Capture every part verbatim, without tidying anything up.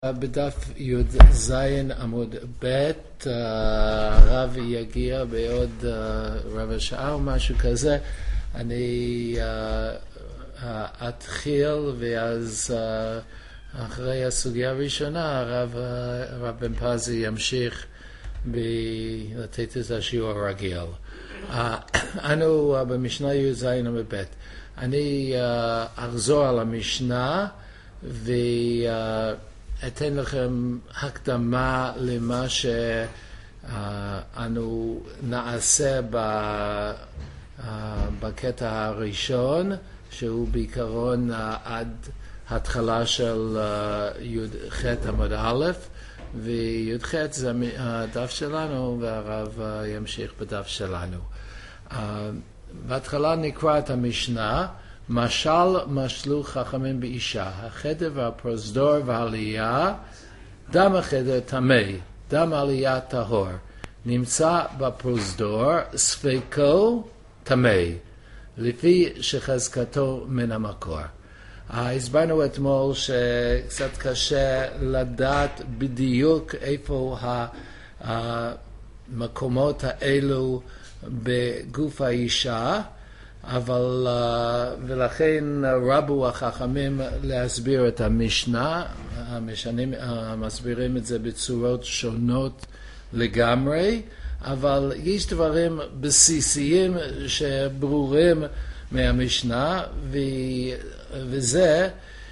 בדף י"ז עמוד ב', הרב יגיע בעוד רבע שעה או משהו כזה. אני אתחיל ואז אחרי הסוגיה הראשונה הרב, הרב בן פזי ימשיך לתת את השיעור הרגיל. אנו במשנה י"ז עמוד ב'. אני אחזור על המשנה ו... אתן לכם הקדמה למה שאנו נעשה בקטע הראשון, שהוא בעיקרון עד התחלה של י"ח עמוד א', וי"ח זה הדף שלנו והרב ימשיך בדף שלנו. בהתחלה נקרא את המשנה. משל משלו חכמים באישה, החדר והפרוזדור והעלייה, דם החדר טמא, דם העלייה טהור, נמצא בפרוזדור, ספקו טמא, לפי שחזקתו מן המקור. הסברנו אתמול שקצת קשה לדעת בדיוק איפה המקומות האלו בגוף האישה, אבל ולכן רבו החכמים להסביר את המשנה, המשנים מסבירים את זה בצורות שונות לגמרי, אבל יש דברים בסיסיים שברורים מהמשנה, וזה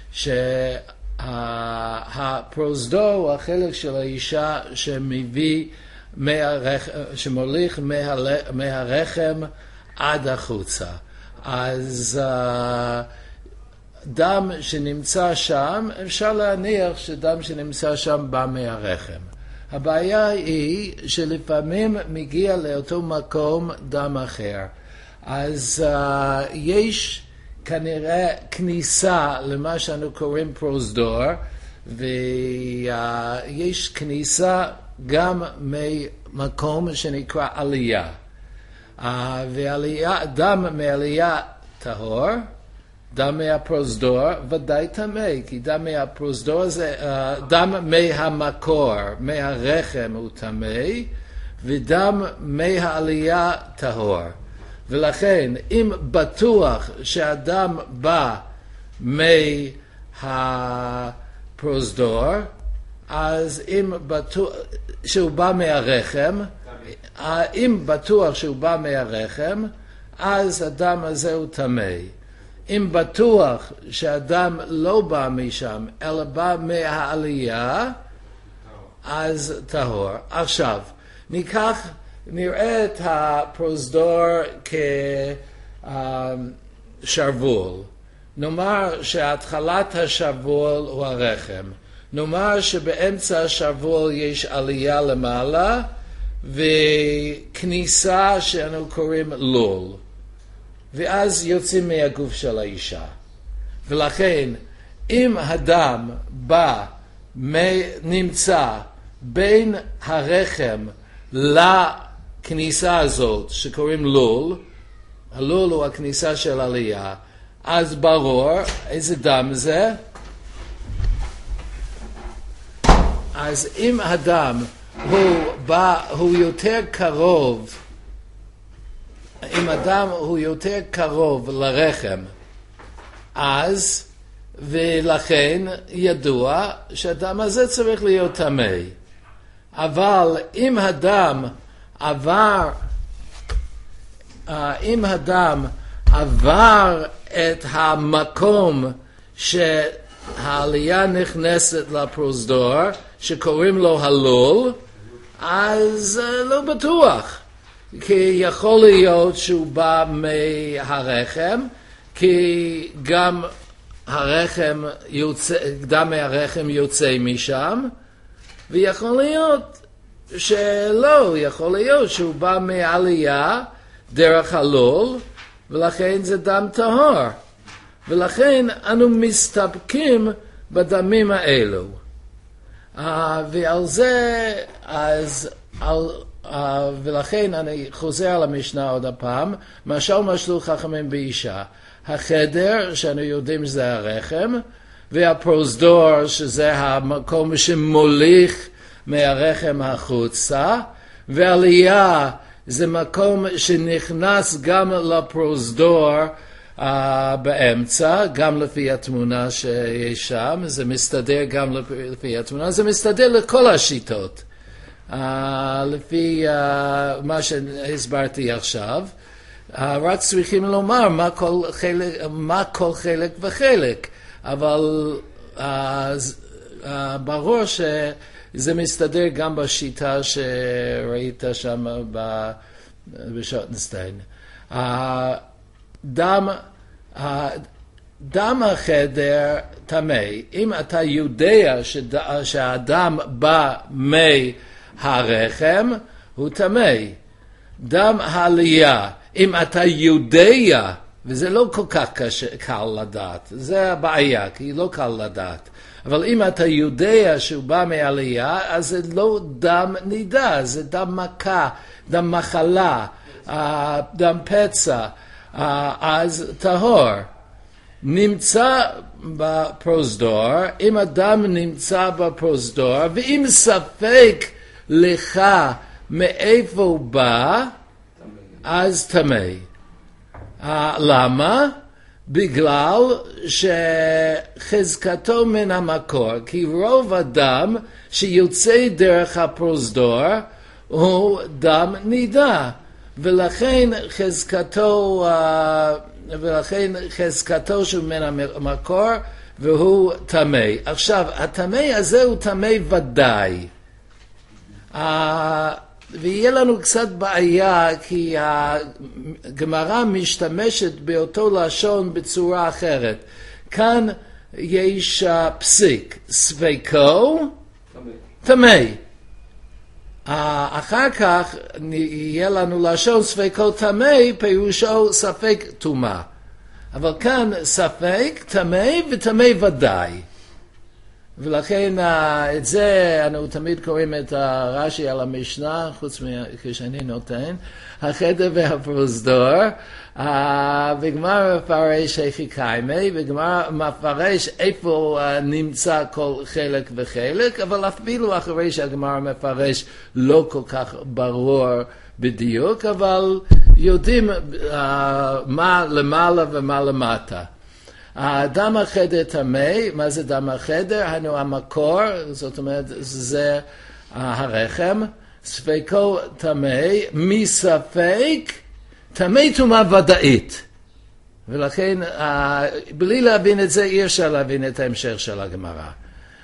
שהפרוזדור הוא החלק של האישה שמביא מהרחם, שמוליך מהרחם עד החוצה. אז uh, דם שנמצא שם, אפשר להניח שדם שנמצא שם בא מהרחם. הבעיה היא שלפעמים מגיע לאותו מקום דם אחר. אז uh, יש כנראה כניסה למה שאנו קוראים פרוזדור, ויש uh, כניסה גם ממקום שנקרא עלייה. Uh, ועלייה, דם מעלייה טהור, דם מהפרוזדור ודאי טמא, כי דם מהפרוזדור זה, uh, דם מהמקור, מהרחם הוא טמא, ודם מהעלייה טהור. ולכן, אם בטוח שהדם בא מהפרוזדור, אז אם בטוח שהוא בא מהרחם, אם בטוח שהוא בא מהרחם, אז הדם הזה הוא טמא. אם בטוח שהדם לא בא משם, אלא בא מהעלייה, אז טהור. עכשיו, ניקח, נראה את הפרוזדור כשרוול. נאמר שהתחלת השרוול הוא הרחם. נאמר שבאמצע השרוול יש עלייה למעלה, וכניסה שאנו קוראים לול, ואז יוצאים מהגוף של האישה. ולכן אם הדם בא, נמצא בין הרחם לכניסה הזאת שקוראים לול, הלול הוא הכניסה של עלייה, אז ברור איזה דם זה. אז אם הדם הוא בא, הוא יותר קרוב, אם הדם הוא יותר קרוב לרחם, אז, ולכן ידוע שהדם הזה צריך להיות טמא. אבל אם הדם עבר, אם הדם עבר את המקום שהעלייה נכנסת לפרוזדור, שקוראים לו הלול, אז לא בטוח, כי יכול להיות שהוא בא מהרחם, כי גם הרחם יוצא, דם מהרחם יוצא משם, ויכול להיות שלא, יכול להיות שהוא בא מעלייה דרך הלול, ולכן זה דם טהור, ולכן אנו מסתפקים בדמים האלו. Uh, ועל זה, אז, על, uh, ולכן אני חוזר על המשנה עוד הפעם, משל משלו חכמים באישה. החדר, שאנו יודעים שזה הרחם, והפרוזדור שזה המקום שמוליך מהרחם החוצה, ועלייה זה מקום שנכנס גם לפרוזדור uh, באמצע, גם לפי התמונה שיש שם, זה מסתדר גם לפי התמונה, זה מסתדר לכל השיטות, uh, לפי uh, מה שהסברתי עכשיו. Uh, רק צריכים לומר מה כל חלק, מה כל חלק וחלק, אבל uh, uh, ברור שזה מסתדר גם בשיטה שראית שם בשוטנשטיין. Uh, דם, uh, דם החדר טמא. אם אתה יודע שד, שהדם בא מהרחם, הוא טמא. דם העלייה, אם אתה יודע, וזה לא כל כך קשה, קל לדעת, זה הבעיה, כי לא קל לדעת. אבל אם אתה יודע שהוא בא מעלייה, אז זה לא דם נידה, זה דם מכה, דם מחלה, דם פצע, אז טהור. נמצא בפרוזדור, אם הדם נמצא בפרוזדור, ואם ספק לך מאיפה הוא בא, אז טמא. Uh, למה? בגלל שחזקתו מן המקור, כי רוב הדם שיוצא דרך הפרוזדור הוא דם נידה, ולכן חזקתו, uh, ולכן חזקתו של מן המקור והוא טמא. עכשיו, הטמא הזה הוא טמא ודאי. Uh, ויהיה לנו קצת בעיה, כי הגמרא משתמשת באותו לשון בצורה אחרת. כאן יש פסיק, ספקו, טמא. אחר כך יהיה לנו לשון ספקו טמא, פירושו ספק טומאה. אבל כאן ספק, טמא וטמא ודאי. ולכן את זה אנו תמיד קוראים את הרש"י על המשנה, חוץ מכשאני נותן, החדר והפרוזדור, וגמר מפרש איפה קיימי, וגמר מפרש איפה נמצא כל חלק וחלק, אבל אפילו אחרי שהגמר מפרש לא כל כך ברור בדיוק, אבל יודעים מה למעלה ומה למטה. דם החדר טמא, מה זה דם החדר? היינו המקור, זאת אומרת, זה הרחם, ספקו טמא, מספק, טמא טומאה ודאית. ולכן, בלי להבין את זה, אי אפשר להבין את ההמשך של הגמרא.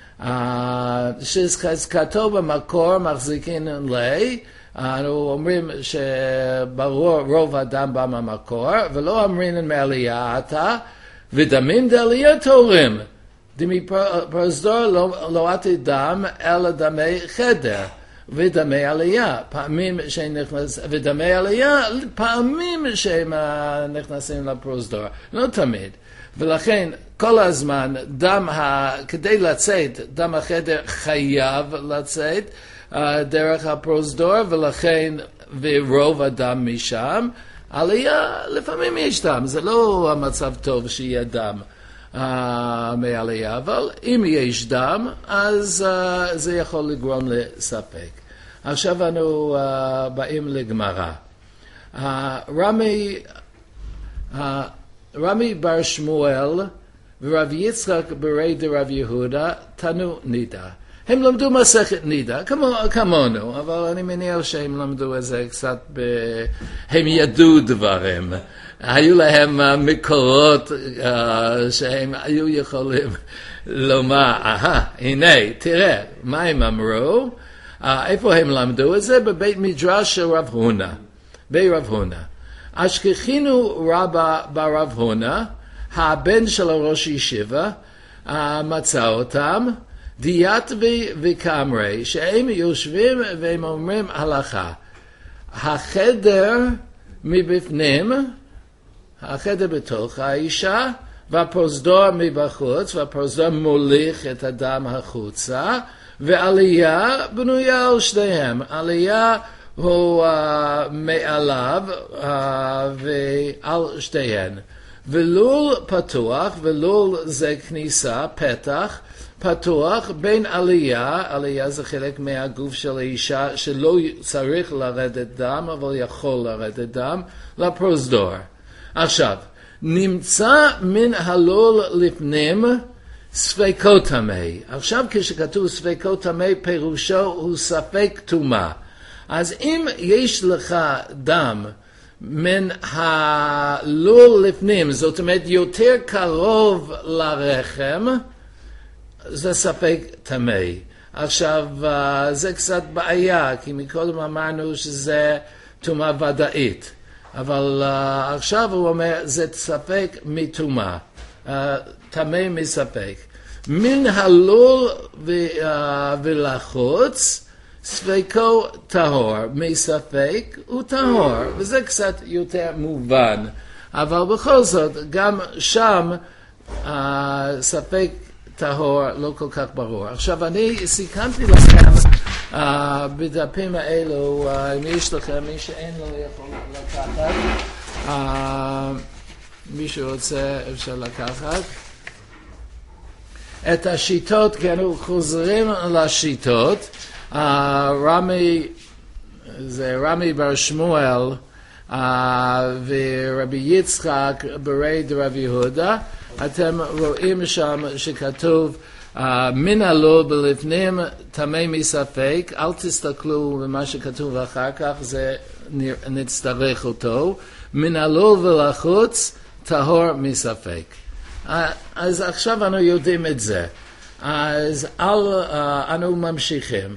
שחזקתו במקור מחזיקין לי, אנו אומרים שברור רוב הדם בא מהמקור, ולא אומרים מעלייה אתה, ודמים דעלייה טהורים, דמי פרוזדור לא עתי דם, אלא דמי חדר, ודמי עלייה, פעמים שנכנס, ודמי עלייה, פעמים שהם נכנסים לפרוזדור, לא תמיד. ולכן כל הזמן דם, כדי לצאת, דם החדר חייב לצאת דרך הפרוזדור, ולכן ורוב הדם משם, עלייה, לפעמים יש דם, זה לא המצב טוב שיהיה דם uh, מעלייה, אבל אם יש דם, אז uh, זה יכול לגרום לספק. עכשיו אנו uh, באים לגמרא. Uh, רמי, uh, רמי בר שמואל ורב יצחק ברי דרב יהודה תנו נידה. הם למדו מסכת נידה, כמו, כמונו, אבל אני מניח שהם למדו את זה קצת, ב... הם ידעו דברים. היו להם מקורות uh, שהם היו יכולים לומר, אהה, הנה, תראה, מה הם אמרו? Uh, איפה הם למדו את זה? בבית מדרש של רב הונא, ברב הונא. אשכחינו רבא ברב הונא, הבן של הראש ישיבה, uh, מצא אותם, דיאטבי וקמרי, שהם יושבים והם אומרים הלכה. החדר מבפנים, החדר בתוך האישה, והפרוזדור מבחוץ, והפרוזדור מוליך את הדם החוצה, ועלייה בנויה על שניהם. עלייה הוא uh, מעליו uh, ועל שתיהן. ולול פתוח, ולול זה כניסה, פתח, פתוח בין עלייה, עלייה זה חלק מהגוף של האישה שלא צריך לרדת דם, אבל יכול לרדת דם, לפרוזדור. עכשיו, נמצא מן הלול לפנים ספקות טמא. עכשיו כשכתוב ספקות טמא פירושו הוא ספק טומאה. אז אם יש לך דם מן הלול לפנים, זאת אומרת יותר קרוב לרחם, זה ספק טמא. עכשיו זה קצת בעיה, כי מקודם אמרנו שזה טומאה ודאית. אבל uh, עכשיו הוא אומר, זה ספק מטומאה, uh, טמא מספק. מן הלול ו, uh, ולחוץ, ספקו טהור, מספק הוא טהור, וזה קצת יותר מובן. אבל בכל זאת, גם שם uh, ספק טהור לא כל כך ברור. עכשיו אני סיכמתי לכם, Uh, בדפים האלו, uh, אם יש לכם, מי שאין לו יכול לקחת, uh, מי שרוצה אפשר לקחת. את השיטות, כן, אנחנו חוזרים לשיטות. uh, רמי, זה רמי בר שמואל, uh, ורבי יצחק ברי דרב יהודה. אתם רואים שם שכתוב, Uh, מן הלול בלפנים טמא מספק, אל תסתכלו במה שכתוב אחר כך, זה נצטרך אותו. מן הלול ולחוץ טהור מספק. Uh, אז עכשיו אנו יודעים את זה. אז אל, uh, אנו ממשיכים.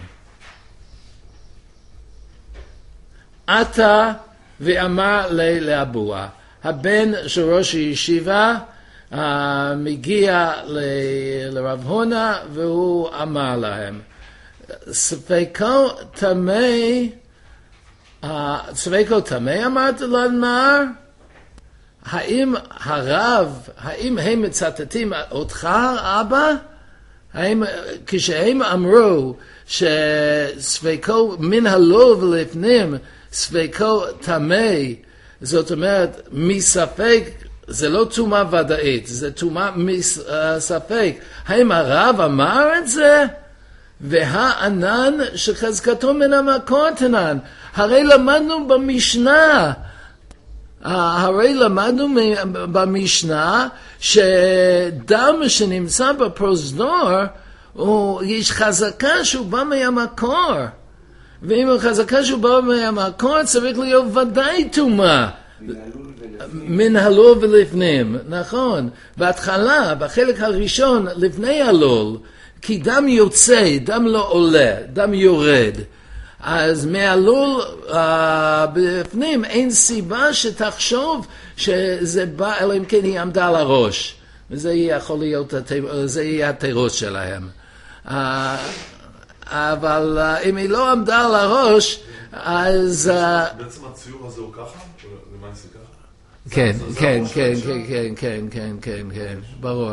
עתה ואמר לי לאבוה, הבן של ראש הישיבה, Uh, מגיע ל- לרב הונא והוא אמר להם ספקו טמא uh, ספקו טמא אמרת לנמר, האם הרב, האם הם מצטטים אותך אבא? האם כשהם אמרו שספקו מן הלול ולפנים ספקו טמא, זאת אומרת מספק, זה לא טומאה ודאית, זה טומאה מספק. האם הרב אמר את זה? והענן שחזקתו מן המקור תנן. הרי למדנו במשנה, הרי למדנו במשנה שדם שנמצא בפרוזדור, יש חזקה שהוא בא מהמקור. ואם החזקה שהוא בא מהמקור צריך להיות ודאי טומאה. מן הלול ולפנים, נכון. בהתחלה, בחלק הראשון, לפני הלול, כי דם יוצא, דם לא עולה, דם יורד. אז מהלול uh, בפנים אין סיבה שתחשוב שזה בא, אלא אם כן היא עמדה על הראש. וזה יכול להיות, זה יהיה התירוץ שלהם. Uh, אבל uh, אם היא לא עמדה על הראש, אז... בעצם הציור הזה הוא ככה? למעשה ככה? כן, כן, כן, כן, כן, כן, כן, כן, כן, ברור.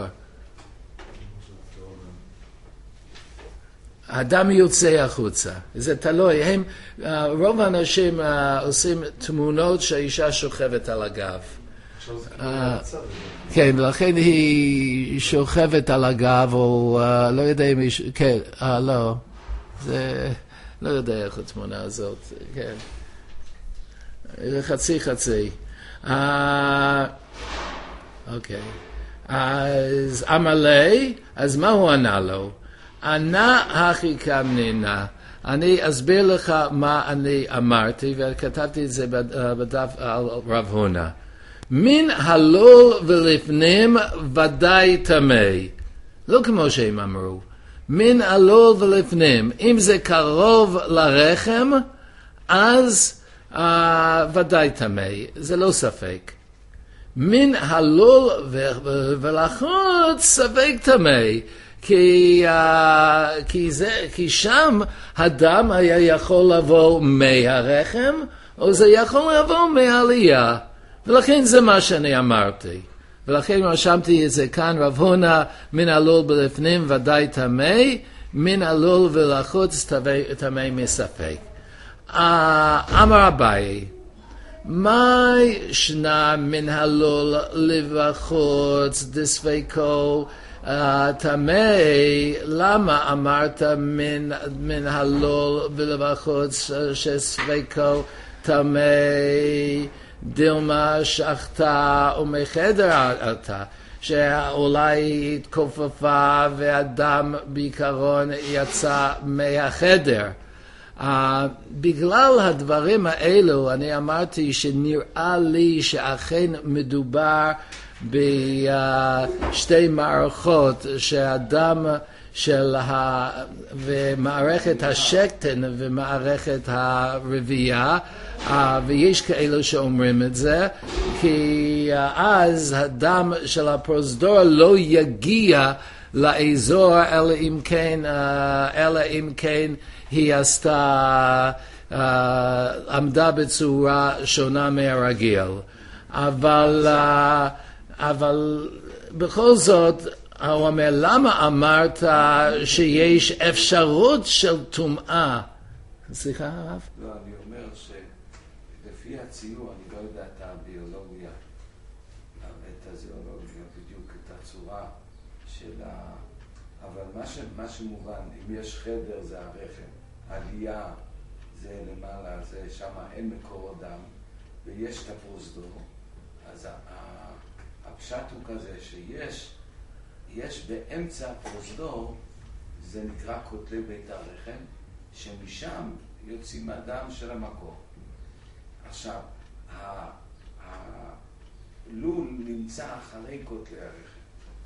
האדם יוצא החוצה, זה תלוי, הם, רוב האנשים עושים תמונות שהאישה שוכבת על הגב. כן, לכן היא שוכבת על הגב, או לא יודע אם היא, כן, לא, זה, לא יודע איך התמונה הזאת, כן. זה חצי חצי. אוקיי. אז אמלי, אז מה הוא ענה לו? ענה הכי קמנינה. אני אסביר לך מה אני אמרתי, וכתבתי את זה בדף על רב הונא. מן הלול ולפנים ודאי טמא. לא כמו שהם אמרו. מן הלול ולפנים. אם זה קרוב לרחם, אז uh, ודאי טמא. זה לא ספק. מן הלול ולחוץ ספק טמא. כי, uh, כי, זה, כי שם הדם היה יכול לבוא מהרחם, או זה יכול לבוא מהעלייה. ולכן זה מה שאני אמרתי. ולכן רשמתי את זה כאן, רב הונא, מן הלול בלפנים ודאי טמא, מן הלול ולחוץ טמא מספק. Uh, אמר אביי, מאי שנה מן הלול לבחוץ דספקו טמא, למה אמרת מן, מן הלול ולבחוץ שספקו טמא, דילמה שחטה ומחדר עתה, שאולי התכופפה והדם בעיקרון יצא מהחדר. Uh, בגלל הדברים האלו אני אמרתי שנראה לי שאכן מדובר בשתי מערכות שהדם של ה... ומערכת השקטן ומערכת הרבייה, uh, ויש כאלו שאומרים את זה, כי uh, אז הדם של הפרוזדור לא יגיע לאזור אלא אם כן, uh, אלא אם כן היא עשתה, uh, עמדה בצורה שונה מהרגיל. אבל, uh, אבל בכל זאת, הוא אומר, למה אמרת שיש אפשרות של טומאה? סליחה, הרב? לא, אני אומר שלפי הציור, אני לא יודע את הביולוגיה, את הזיאולוגיה, בדיוק את הצורה של ה... אבל מה, ש... מה שמובן, אם יש חדר זה הרחם, עלייה זה למעלה, זה שם אין מקורות דם, ויש את הפרוזדור, אז הפשט הוא כזה שיש יש באמצע הפרוזדור, זה נקרא כותלי בית הרחם, שמשם יוצאים הדם של המקור. עכשיו, הלול נמצא אחרי כותלי הרחם.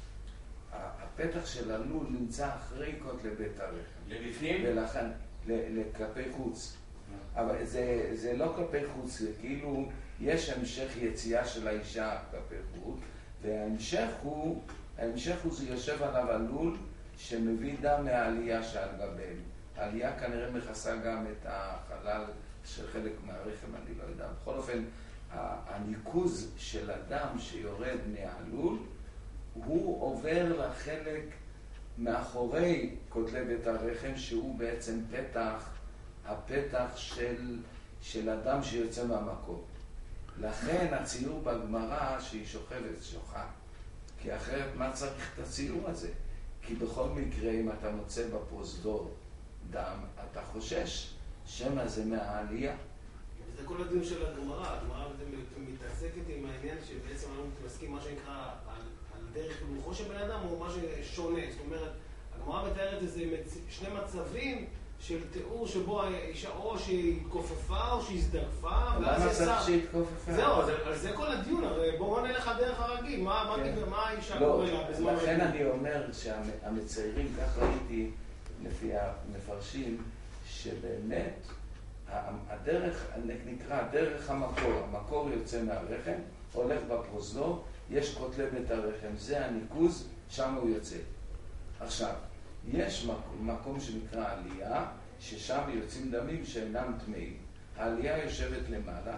הפתח של הלול נמצא אחרי כותלי בית הרחם. לבפנים? ולכן, לכלפי חוץ. אבל זה, זה לא כלפי חוץ, זה כאילו יש המשך יציאה של האישה כלפי חוץ, וההמשך הוא, ההמשך הוא זה יושב עליו הלול שמביא דם מהעלייה שעל גביהם. העלייה כנראה מכסה גם את החלל של חלק מהרחם, אני לא יודע. בכל אופן, הניקוז של הדם שיורד מהלול, הוא עובר לחלק מאחורי כותלי בית הרחם, שהוא בעצם פתח, הפתח של, של הדם שיוצא מהמקום. לכן הציור בגמרא שהיא שוכבת, שוחה. כי אחרת מה צריך את הציור הזה? כי בכל מקרה אם אתה מוצא בפרוזדור דם, אתה חושש שמא זה מהעלייה. זה כל הדיון של הגמרא. הגמרא מתעסקת עם העניין שבעצם אנחנו מתעסקים מה שנקרא על, על דרך רוחו של בן אדם או מה ששונה. זאת אומרת, הגמרא מתארת איזה מצ... שני מצבים של תיאור שבו האישה או שהיא התכופפה או שהיא הזדגפה. למה צריך שהיא התכופפה? זהו, זה, זה כל הדיון. הרי בואו נלך הדרך הרגיל. מה, כן. מה, מה האישה לא, קורא לה בזמן רגיל? לכן אני אומר שהמציירים, כך ראיתי לפי המפרשים, שבאמת הדרך נקרא דרך המקור. המקור יוצא מהרחם, הולך בפרוזדור, יש כותלי בית הרחם. זה הניקוז, שם הוא יוצא. עכשיו, יש מקום, מקום שנקרא עלייה, ששם יוצאים דמים שאינם טמאים. העלייה יושבת למעלה,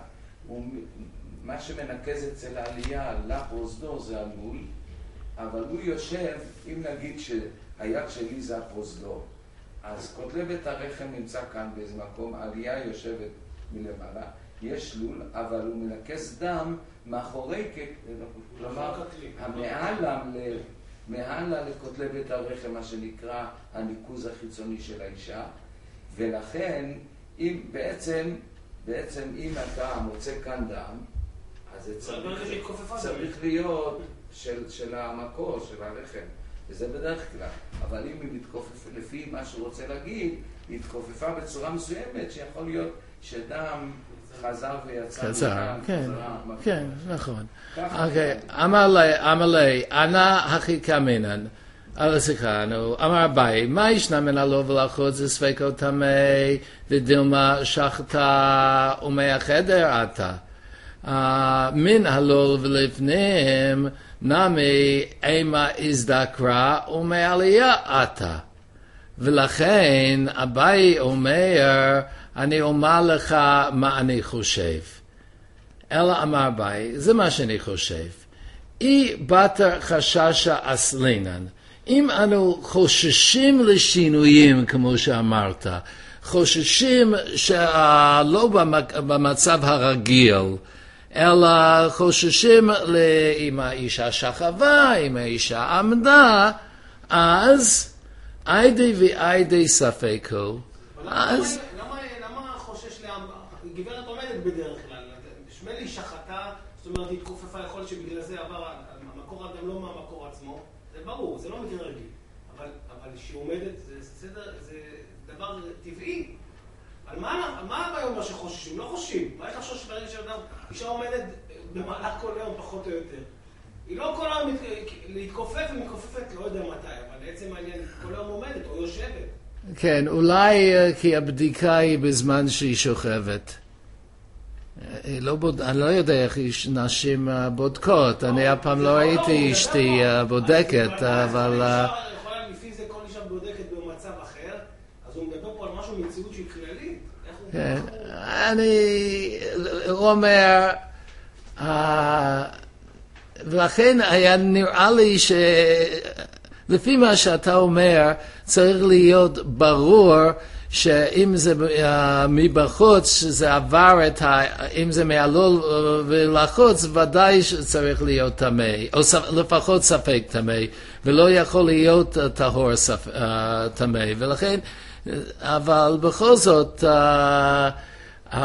ומה שמנקז אצל העלייה לפרוזדור זה הלול, אבל הוא יושב, אם נגיד שהיד שלי זה הפרוזדור, אז כותלי בית הרחם נמצא כאן באיזה מקום, העלייה יושבת מלמעלה, יש לול, אבל הוא מנקז דם מאחורי, כלומר, המעלה ל... מעלה לכותלי בית הרחם, מה שנקרא הניקוז החיצוני של האישה, ולכן אם בעצם, בעצם אם אתה מוצא כאן דם, אז זה צריך, צריך להיות של, של המקור, של הרחם, וזה בדרך כלל. אבל אם היא מתכופפה, לפי מה שהוא רוצה להגיד, היא התכופפה בצורה מסוימת, שיכול להיות שדם חזר ויצא. חזר, כן, כן, נכון. אוקיי, אמר לי, אמר לי, אנא הכי כמינן, על השיחנו, אמר אביי, מה ישנה מן הלא ולחוץ זה ספקו טמא, ודילמה שחטה ומהחדר עתה. מן הלול ולפניהם, נמי אימה הזדקרה ומעלייה עתה. ולכן אביי אומר, אני אומר לך מה אני חושב. אלא אמר אביי, זה מה שאני חושב. אי בתר חששה אסלינן. אם אנו חוששים לשינויים, כמו שאמרת, חוששים שלא במצב הרגיל, אלא חוששים אם האישה שכבה, אם האישה עמדה, אז איידי ואיידי ספקו. אז... למה חושש לעמדה? גברת עומדת בדרך כלל, נשמע לי שחטה, זאת אומרת, התכופפה, יכול להיות שבגלל זה עבר, המקור גם לא מהמקור עצמו, זה ברור, זה לא מקרה רגיל, אבל, אבל שהיא עומדת, זה סדר, זה דבר טבעי. על מה, מה הבעיה אומר שחוששים? לא חוששים. מה איך לחשוש ברגע שאדם, אישה עומדת במהלך כל יום פחות או יותר. היא לא כל היום להתכופף ומתכופפת, לא יודע מתי, אבל בעצם העניין, כל היום עומדת או יושבת. כן, אולי כי הבדיקה היא בזמן שהיא שוכבת. לא בוד... אני לא יודע איך נשים בודקות, אני אף פעם לא הייתי אשתי בודקת, אבל... יכולה לפי זה כל אישה בודקת במצב אחר, אז הוא מדבר פה על משהו מציאות שהיא כללית. כן, אני... הוא אומר... ולכן היה נראה לי ש... לפי מה שאתה אומר, צריך להיות ברור שאם זה uh, מבחוץ, שזה עבר את ה... אם זה מעלול ולחוץ, ודאי שצריך להיות טמא, או ס... לפחות ספק טמא, ולא יכול להיות טהור ספ... uh, טמא. ולכן, אבל בכל זאת, uh, uh,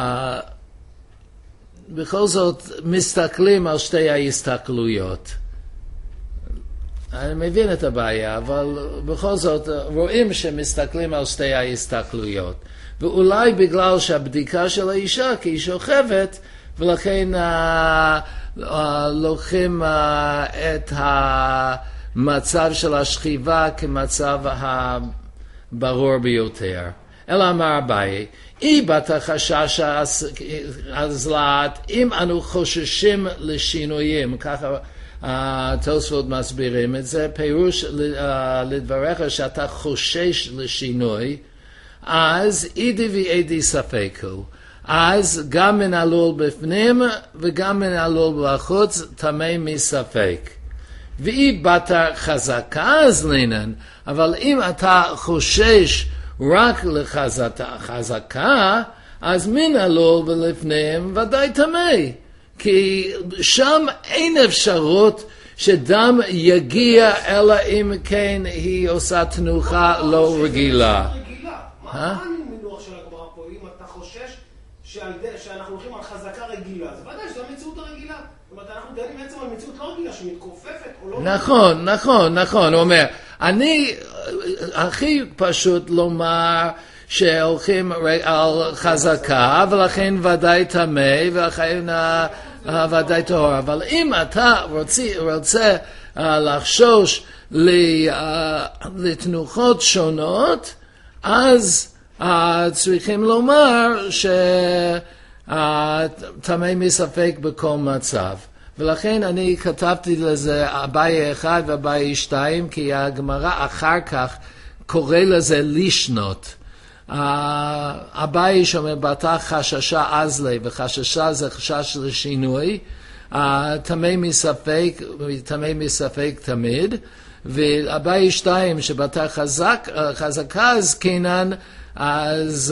בכל זאת מסתכלים על שתי ההסתכלויות. אני מבין את הבעיה, אבל בכל זאת רואים שמסתכלים על שתי ההסתכלויות. ואולי בגלל שהבדיקה של האישה, כי היא שוכבת, ולכן אה, אה, לוקחים אה, את המצב של השכיבה כמצב הברור ביותר. אלא אמר אביי, אי בת החשש הזלעת, אם אנו חוששים לשינויים, ככה התוספות uh, מסבירים את זה, פירוש uh, לדבריך שאתה חושש לשינוי, אז אידי ואידי ספקו, אז גם מן הלול בפנים וגם מן הלול בחוץ טמא מספק. ואי באת חזקה אז לינן, אבל אם אתה חושש רק לחזקה, אז מן הלול ולפנים ודאי טמא. כי שם אין אפשרות שדם יגיע, אלא אם כן היא עושה תנוחה לא רגילה. מה המינוח של הגמרא פה? אם אתה חושש שאנחנו הולכים על חזקה רגילה, אז ודאי שזו המציאות הרגילה. זאת אומרת, אנחנו דנים בעצם על מציאות לא רגילה, שמתכופפת או לא... נכון, נכון, נכון. הוא אומר, אני, הכי פשוט לומר... שהולכים על חזקה, ולכן ודאי טמא, ולכן ודאי טהור. אבל אם אתה רוצה, רוצה לחשוש לתנוחות שונות, אז צריכים לומר שטמא מספק בכל מצב. ולכן אני כתבתי לזה אביי אחד ואביי שתיים, כי הגמרא אחר כך קורא לזה לישנות. אביי שאומר בתך חששה אז לי, וחששה זה חשש לשינוי, טמא מספק, טמא מספק תמיד, ואביי שתיים שבתך חזק, חזקה זקנן, אז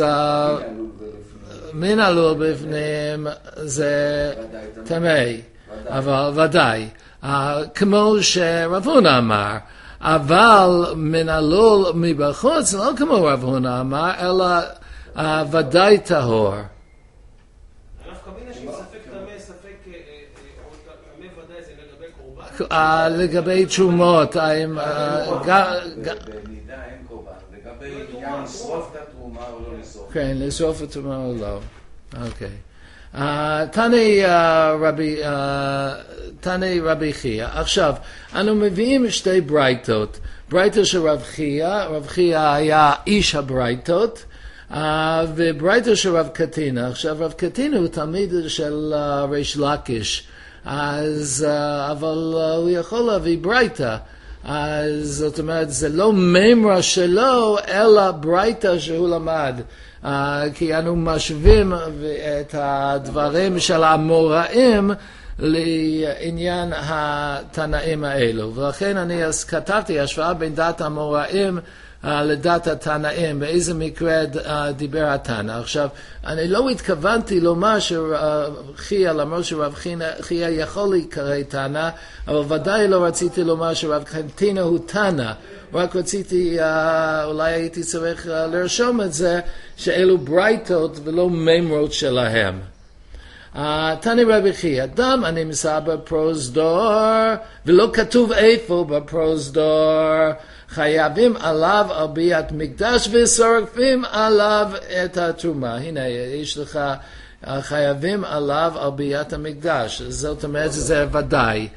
מן הלול בפנים זה טמא, אבל ודאי, כמו שרב הונא אמר, אבל מן הלול מבחוץ, לא כמו רב הונא אמר, אלא uh, ודאי טהור. הרב קבינה שאם ספק טמא, ספק טמא ודאי זה לגבי קורבן? לגבי תרומות, האם... בנידה אין קורבן, לגבי עניין לשרוף את התרומה או לא לשרוף. כן, לשרוף את התרומה או לא. אוקיי. תני רבי, תני רבי חייא. עכשיו, אנו מביאים שתי ברייתות. ברייתו של רב חייא, רב חייא היה איש הברייתות, וברייתו של רב קטינה. עכשיו, רב קטינה הוא תלמיד של ריש לקיש, אז, אבל הוא יכול להביא ברייתא. אז זאת אומרת, זה לא ממרה שלו, אלא ברייתא שהוא למד. Uh, כי אנו משווים את הדברים של האמוראים לעניין התנאים האלו. ולכן אני אז כתבתי השוואה בין דת האמוראים uh, לדעת התנאים, באיזה מקרה דיבר התנא. עכשיו, אני לא התכוונתי לומר שרב חייא, למרות שרב חייא יכול להיקרא תנא, אבל ודאי לא רציתי לומר שרב קטינא הוא תנא. רק רציתי, אולי הייתי צריך לרשום את זה, שאלו ברייתות ולא מימרות שלהם. תני רבי חייא, דם הנמצא בפרוזדור, ולא כתוב איפה בפרוזדור, חייבים עליו על ביאת מקדש ושורפים עליו את התרומה. הנה, יש לך חייבים עליו על ביאת המקדש, זאת אומרת שזה ודאי.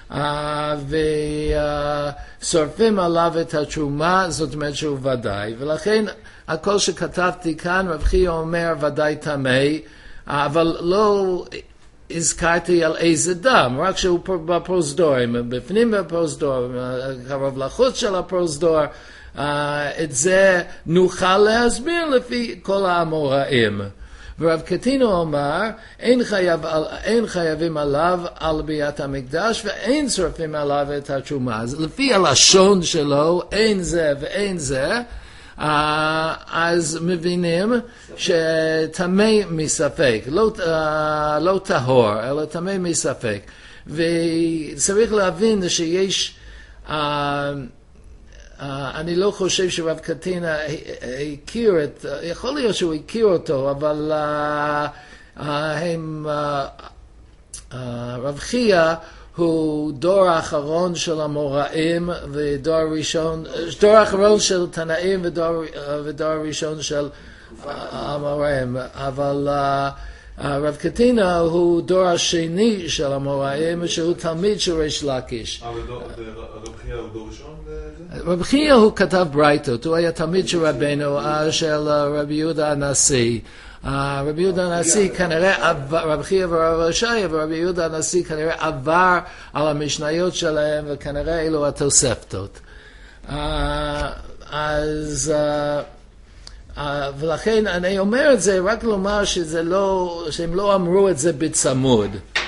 ושורפים עליו את התרומה, זאת אומרת שהוא ודאי. ולכן הכל שכתבתי כאן, רב חייא אומר ודאי טמא, אבל לא הזכרתי על איזה דם, רק שהוא בפרוזדור, בפנים בפרוזדור, קרוב לחוץ של הפרוזדור, את זה נוכל להסביר לפי כל האמוראים. ורב קטינא אומר, אין, חייב, אין חייבים עליו על ביאת המקדש ואין שורפים עליו את התרומה. אז לפי הלשון שלו, אין זה ואין זה, אז מבינים שטמא מספק, לא, לא טהור, אלא טמא מספק. וצריך להבין שיש, אני לא חושב שרב קטינא הכיר את, יכול להיות שהוא הכיר אותו, אבל הם, רב חייא הוא דור האחרון של המוראים ודור ראשון, דור האחרון של תנאים ודור, ודור הראשון של המוראים, אבל רב קטינא הוא דור השני של המוראים, שהוא תלמיד של ריש לקיש. אה, רב חייא הוא דור ראשון? רב חייא הוא כתב ברייתות, הוא היה תלמיד של רבנו, של רבי יהודה הנשיא. רבי יהודה הנשיא כנראה, רב חייא ורב רשעיה ורבי יהודה הנשיא כנראה עבר על המשניות שלהם, וכנראה אלו התוספתות. אז, ולכן אני אומר את זה רק לומר שזה לא, שהם לא אמרו את זה בצמוד.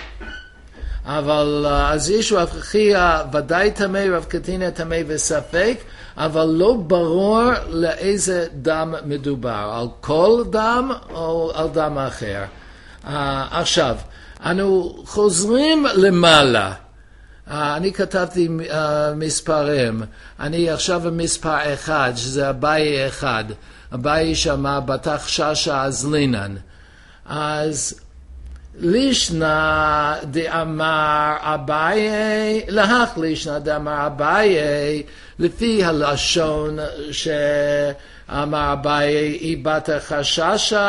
אבל אז יש רב חייא ודאי טמא, רב קטינא טמא וספק, אבל לא ברור לאיזה דם מדובר, על כל דם או על דם אחר. Uh, עכשיו, אנו חוזרים למעלה. Uh, אני כתבתי uh, מספרים, אני עכשיו במספר אחד, שזה אביי אחד, אביי שמה בתח ששה אזלינן. אז לישנא דאמר אביי, להך לישנא דאמר אביי, לפי הלשון שאמר אביי, היא בת החששה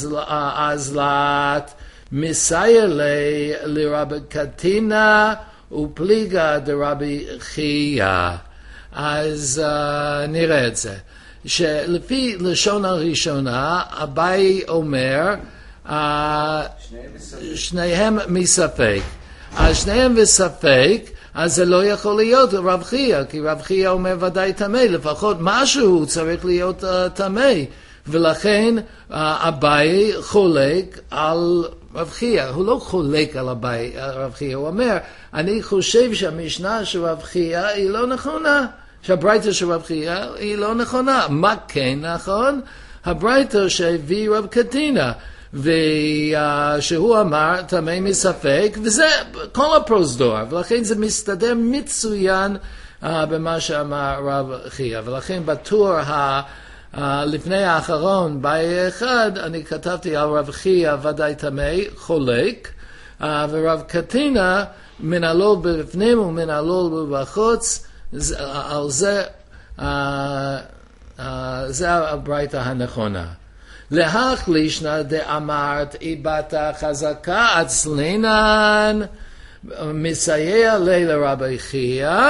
אזלת, מסייר לי לרבי קטינא ופליגה דרבי חייא. אז uh, נראה את זה. שלפי לשון הראשונה, אביי אומר, Uh, שניהם מספק. אז שניהם בספק, אז זה לא יכול להיות רב חייא, כי רב חייא אומר ודאי טמא, לפחות משהו צריך להיות טמא, uh, ולכן uh, אביי חולק על רב חייא. הוא לא חולק על אביי, רב חייא, הוא אומר, אני חושב שהמשנה של רב חייא היא לא נכונה, שהברייתא של רב חייא היא לא נכונה. מה כן נכון? הברייתא שהביא רב קטינא, ושהוא אמר טמא מספק, וזה כל הפרוזדור, ולכן זה מסתדר מצוין uh, במה שאמר רב חייא. ולכן בטור ה, uh, לפני האחרון, באי אחד, אני כתבתי על רב חייא ודאי טמא, חולק, uh, ורב קטינא מן הלול בפנים ומן הלול בחוץ, על זה, uh, uh, זה הברייתא הנכונה. להך לישנא דאמרת איבת חזקה אצלינן, מסייע לי לרבי חייא,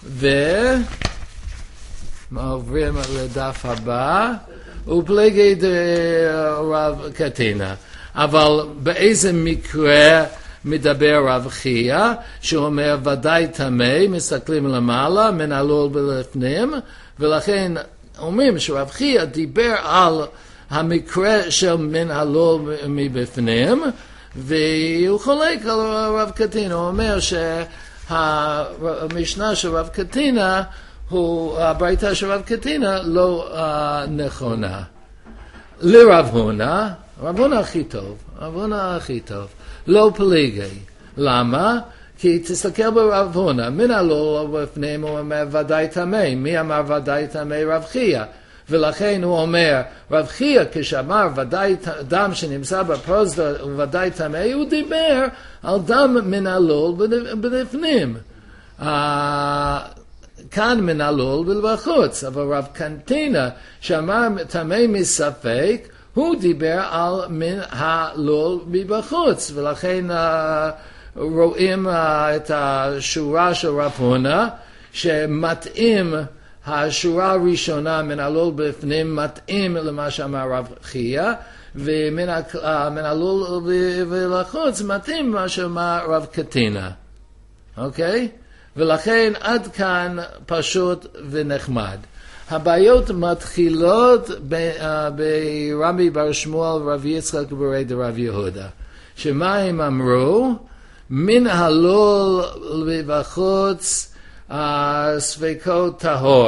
ועוברים לדף הבא, ופלגי דרב קטינא. אבל באיזה מקרה מדבר רב חייא, שאומר ודאי טמא, מסתכלים למעלה, מן הלול בלפנים, ולכן אומרים שרב חייא דיבר על המקרה של מן הלול מבפנים, והוא חולק על רב קטינא. הוא אומר שהמשנה של רב קטינא הוא, הברייתא של רב קטינה לא uh, נכונה. לרב הונא, רב הונא הכי טוב, רב הונא הכי טוב, לא פליגי. למה? כי תסתכל ברב הונא, מן הלול בפנים הוא אומר ודאי טמא. מי אמר ודאי טמא? רב חייא. ולכן הוא אומר, רב חייא כשאמר ודאי דם שנמצא בפרוזדור הוא ודאי טמא, הוא דיבר על דם מן הלול בפנים. Uh, כאן מן הלול ולבחוץ, אבל רב קטינה שאמר טמא מספק, הוא דיבר על מן הלול מבחוץ, ולכן uh, רואים uh, את השורה של רב הונא, שמתאים, השורה הראשונה מן הלול בפנים מתאים למה שאמר רב חייא, ומן uh, הלול ולחוץ מתאים למה שאמר רב קטינה. אוקיי? Okay? ולכן עד כאן פשוט ונחמד. הבעיות מתחילות ברבי בר שמואל ורב יצחק ברי דרב יהודה. שמה הם אמרו? מן הלול ובחוץ ספקו טהור.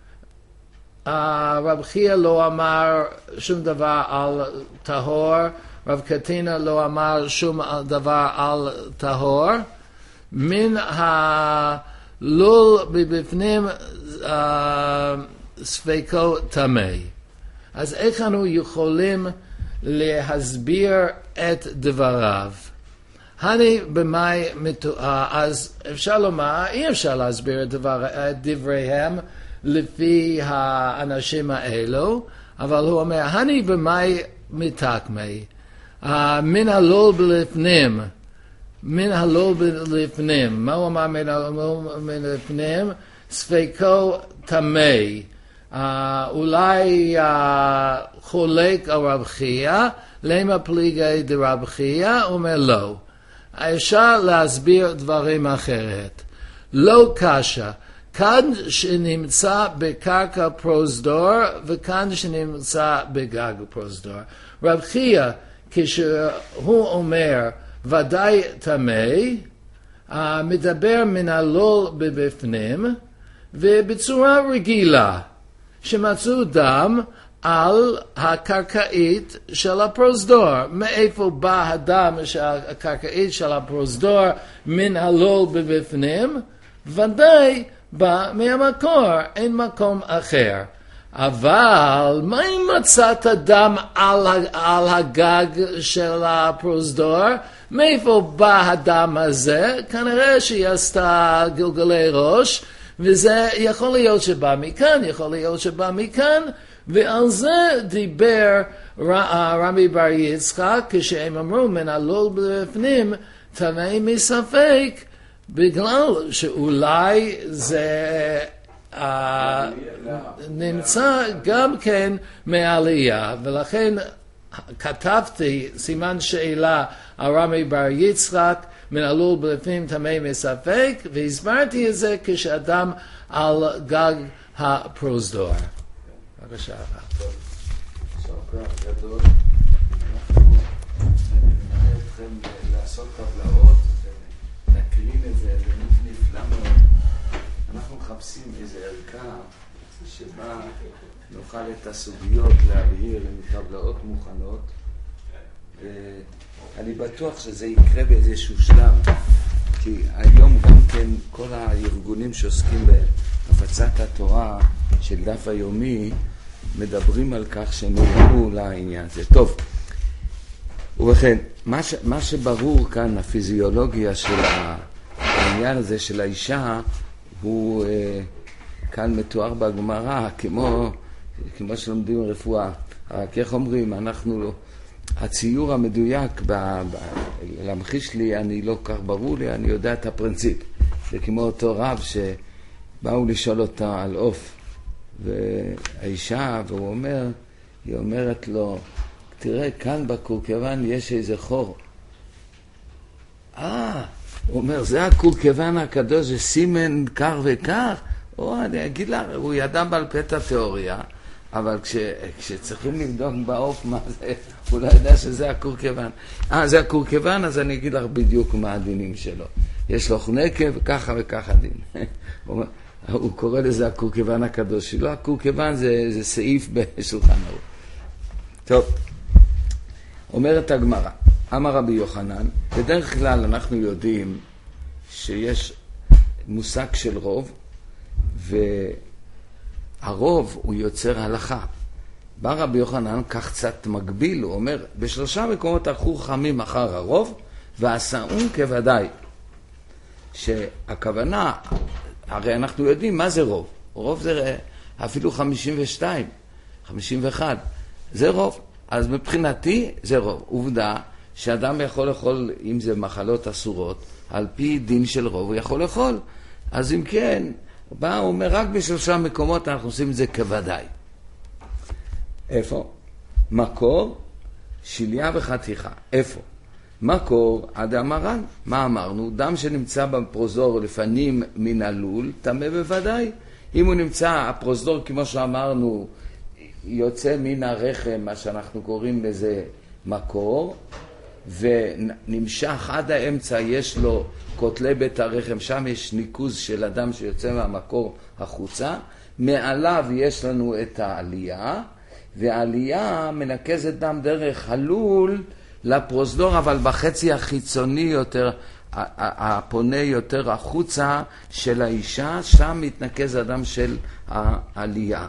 רב חייא לא אמר שום דבר על טהור, רב קטינה לא אמר שום דבר על טהור. מן הלול מבפנים ספקו טמא. אז איך אנו יכולים להסביר את דבריו? הני במאי, אז אפשר לומר, אי אפשר להסביר את, דבר, את דבריהם לפי האנשים האלו, אבל הוא אומר, הני במאי מתקמי, מן הלול בפנים, מן הלול לפנים. מה הוא אמר מן הלול לפנים? ספקו טמא. Uh, אולי uh, חולק על רב חייא, למה פליגי דרב חייא? אומר לא. אפשר להסביר דברים אחרת. לא קשה. כאן שנמצא בקרקע פרוזדור וכאן שנמצא בגג פרוזדור. רב חייא, כשהוא אומר ודאי טמא, uh, מדבר מן הלול בבפנים, ובצורה רגילה, שמצאו דם על הקרקעית של הפרוזדור. מאיפה בא הדם של הקרקעית של הפרוזדור מן הלול בבפנים? ודאי בא מהמקור, אין מקום אחר. אבל מה אם מצאת דם על, על הגג של הפרוזדור? מאיפה בא הדם הזה? כנראה שהיא עשתה גלגלי ראש, וזה יכול להיות שבא מכאן, יכול להיות שבא מכאן, ועל זה דיבר רבי בר יצחק, כשהם אמרו מן הלול בפנים, טמא מספק, בגלל שאולי זה uh, נמצא גם כן מעלייה, ולכן כתבתי סימן שאלה על רבי בר יצחק, מן הלול בפנים טמא מספק, והסברתי את זה כשאדם על גג הפרוזדור. בבקשה. טוב, שעוקר גדול. אנחנו נראה אתכם לעשות טבלאות ונקרין את זה, זה נפלא מאוד. אנחנו מחפשים איזו ערכה שבה נוכל את הסוגיות להבהיר עם טבלאות מוכנות. אני בטוח שזה יקרה באיזשהו שלב, כי היום גם כן כל הארגונים שעוסקים בהפצת התורה של דף היומי מדברים על כך שהם יראו לעניין הזה. טוב, ובכן, מה, ש, מה שברור כאן, הפיזיולוגיה של העניין הזה של האישה, הוא אה, כאן מתואר בגמרא, כמו, כמו שלומדים רפואה. רק איך אומרים, אנחנו לא... הציור המדויק ב, ב, למחיש לי, אני לא כך ברור לי, אני יודע את הפרינציפ. זה כמו אותו רב שבאו לשאול אותה על עוף, והאישה, והוא אומר, היא אומרת לו, תראה, כאן בקורקבן יש איזה חור. אה, הוא אומר, זה הקורקבן הקדוש, זה סימן כך וכך? או, אני אגיד לך, הוא ידע בעל פה את התיאוריה, אבל כש, כשצריכים לבדוק בעוף מה זה, הוא לא יודע שזה הקורקבן. אה, זה הקורקבן, אז אני אגיד לך בדיוק מה הדינים שלו. יש לו חנקה וככה וככה דין. הוא קורא לזה הקורקבן הקדוש. לא, הקורקבן זה, זה סעיף בשולחן ערוך. טוב, אומרת הגמרא, אמר רבי יוחנן, בדרך כלל אנחנו יודעים שיש מושג של רוב, והרוב הוא יוצר הלכה. בא רבי יוחנן כך קצת מגביל, הוא אומר, בשלושה מקומות הלכו חכמים אחר הרוב, ועשאון כוודאי. שהכוונה, הרי אנחנו יודעים מה זה רוב. רוב זה אפילו חמישים ושתיים, חמישים ואחת, זה רוב. אז מבחינתי זה רוב. עובדה שאדם יכול לאכול, אם זה מחלות אסורות, על פי דין של רוב, הוא יכול לאכול. אז אם כן, בא, הוא אומר, רק בשלושה מקומות אנחנו עושים את זה כוודאי. איפה? מקור, שיליה וחתיכה. איפה? מקור עד המרן. מה אמרנו? דם שנמצא בפרוזדור לפנים מן הלול, טמא בוודאי. אם הוא נמצא, הפרוזדור כמו שאמרנו, יוצא מן הרחם, מה שאנחנו קוראים לזה מקור, ונמשך עד האמצע, יש לו כותלי בית הרחם, שם יש ניקוז של אדם שיוצא מהמקור החוצה, מעליו יש לנו את העלייה, והעלייה מנקזת דם דרך הלול לפרוזדור, אבל בחצי החיצוני יותר, הפונה יותר החוצה של האישה, שם מתנקז הדם של העלייה.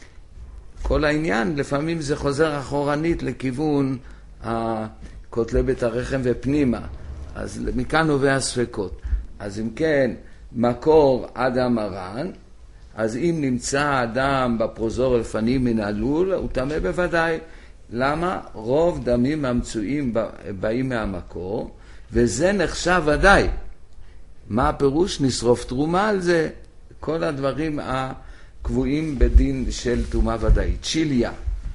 כל העניין, לפעמים זה חוזר אחורנית לכיוון כותלי בית הרחם ופנימה. אז מכאן נובע הספקות. אז אם כן, מקור עד המרן, אז אם נמצא האדם בפרוזדור לפנים מן הלול, הוא טמא בוודאי. למה? רוב דמים המצויים באים מהמקור, וזה נחשב ודאי. מה הפירוש? נשרוף תרומה על זה. כל הדברים הקבועים בדין של תרומה ודאית. שיליה.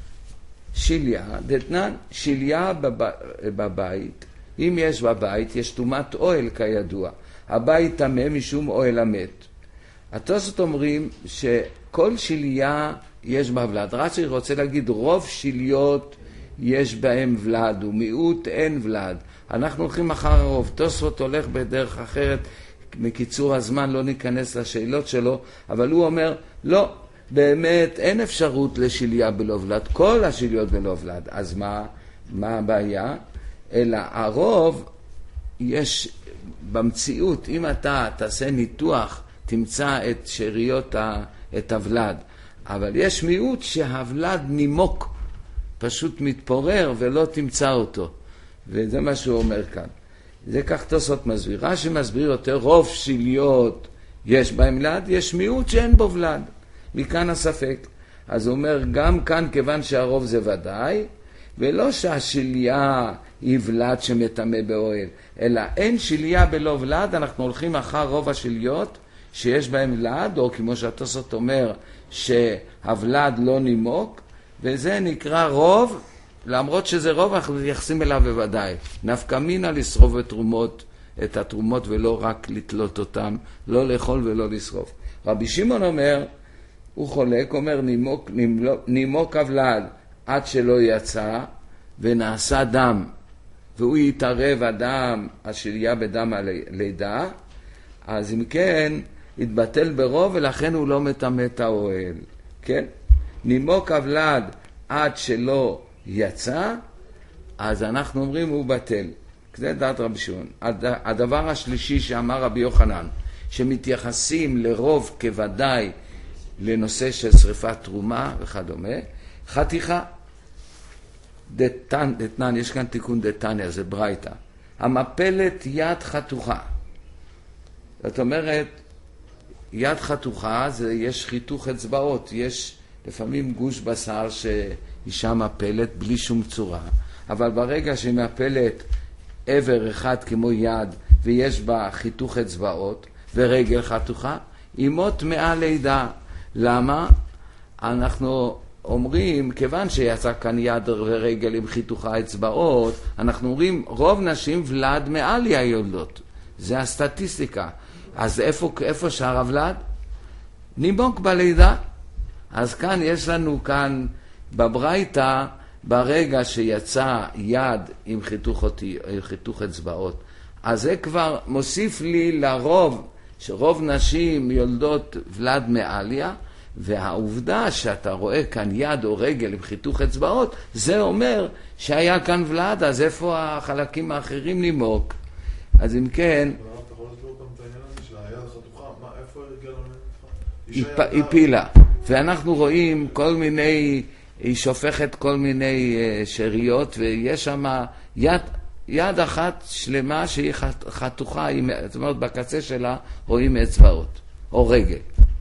שיליה, דתנן, שיליה בב... בבית. אם יש בבית, יש תרומת אוהל כידוע. הבית טמא משום אוהל המת. התוספות אומרים שכל שיליה יש בה ולד. רש"י רוצה להגיד רוב שיליות יש בהם ולד ומיעוט אין ולד. אנחנו הולכים אחר הרוב. תוספות הולך בדרך אחרת, מקיצור הזמן לא ניכנס לשאלות שלו, אבל הוא אומר לא, באמת אין אפשרות לשיליה בלא ולד, כל השיליות בלא ולד. אז מה, מה הבעיה? אלא הרוב יש במציאות, אם אתה תעשה ניתוח תמצא את שאריות את הוולד, אבל יש מיעוט שהוולד נימוק, פשוט מתפורר ולא תמצא אותו, וזה מה שהוא אומר כאן. זה כך תוספות מסביר. רש"י מסביר יותר, רוב שיליות יש בהם ולד, יש מיעוט שאין בו ולד, מכאן הספק. אז הוא אומר גם כאן כיוון שהרוב זה ודאי, ולא שהשיליה היא ולד שמטמא באוהל, אלא אין שיליה בלא ולד, אנחנו הולכים אחר רוב השיליות שיש בהם ולד, או כמו שהתוספות אומר שהוולד לא נימוק, וזה נקרא רוב, למרות שזה רוב אנחנו מתייחסים אליו בוודאי. נפקא מינה לשרוף בתרומות, את התרומות ולא רק לתלות אותם, לא לאכול ולא לשרוף. רבי שמעון אומר, הוא חולק, אומר נימוק, נימוק, נימוק הוולד עד שלא יצא ונעשה דם, והוא יתערב הדם, השיליה בדם הלידה, אז אם כן, יתבטל ברוב ולכן הוא לא מטמא את האוהל. כן? נימוק הוולד עד שלא יצא, אז אנחנו אומרים הוא בטל. זה דעת רבי שמעון. הדבר השלישי שאמר רבי יוחנן, שמתייחסים לרוב כוודאי לנושא של שריפת תרומה וכדומה, חתיכה. דתן, דתנן, יש כאן תיקון דתניה, זה ברייתא. המפלת יד חתוכה. זאת אומרת, יד חתוכה זה יש חיתוך אצבעות, יש לפעמים גוש בשר שאישה מפלת בלי שום צורה, אבל ברגע שהיא מפלת עבר אחד כמו יד ויש בה חיתוך אצבעות ורגל חתוכה, היא מות מעל לידה. למה? אנחנו אומרים, כיוון שיצא כאן יד ורגל עם חיתוך האצבעות, אנחנו אומרים רוב נשים ולד מעל היולדות. זה הסטטיסטיקה. אז איפה, איפה שער הוולד? נימוק בלידה. אז כאן יש לנו כאן בברייתא, ברגע שיצא יד עם חיתוך, אותי, חיתוך אצבעות, אז זה כבר מוסיף לי לרוב שרוב נשים יולדות ולד מעליה, והעובדה שאתה רואה כאן יד או רגל עם חיתוך אצבעות, זה אומר שהיה כאן ולד, אז איפה החלקים האחרים נימוק? אז אם כן... אתה יכול להסביר גם את העניין הזה של היד החתוכה? מה, איפה הרגל? היא פילה. ואנחנו רואים כל מיני, היא שופכת כל מיני שריות, ויש שם יד, יד אחת שלמה שהיא חתוכה, זאת אומרת בקצה שלה רואים אצבעות, או רגל.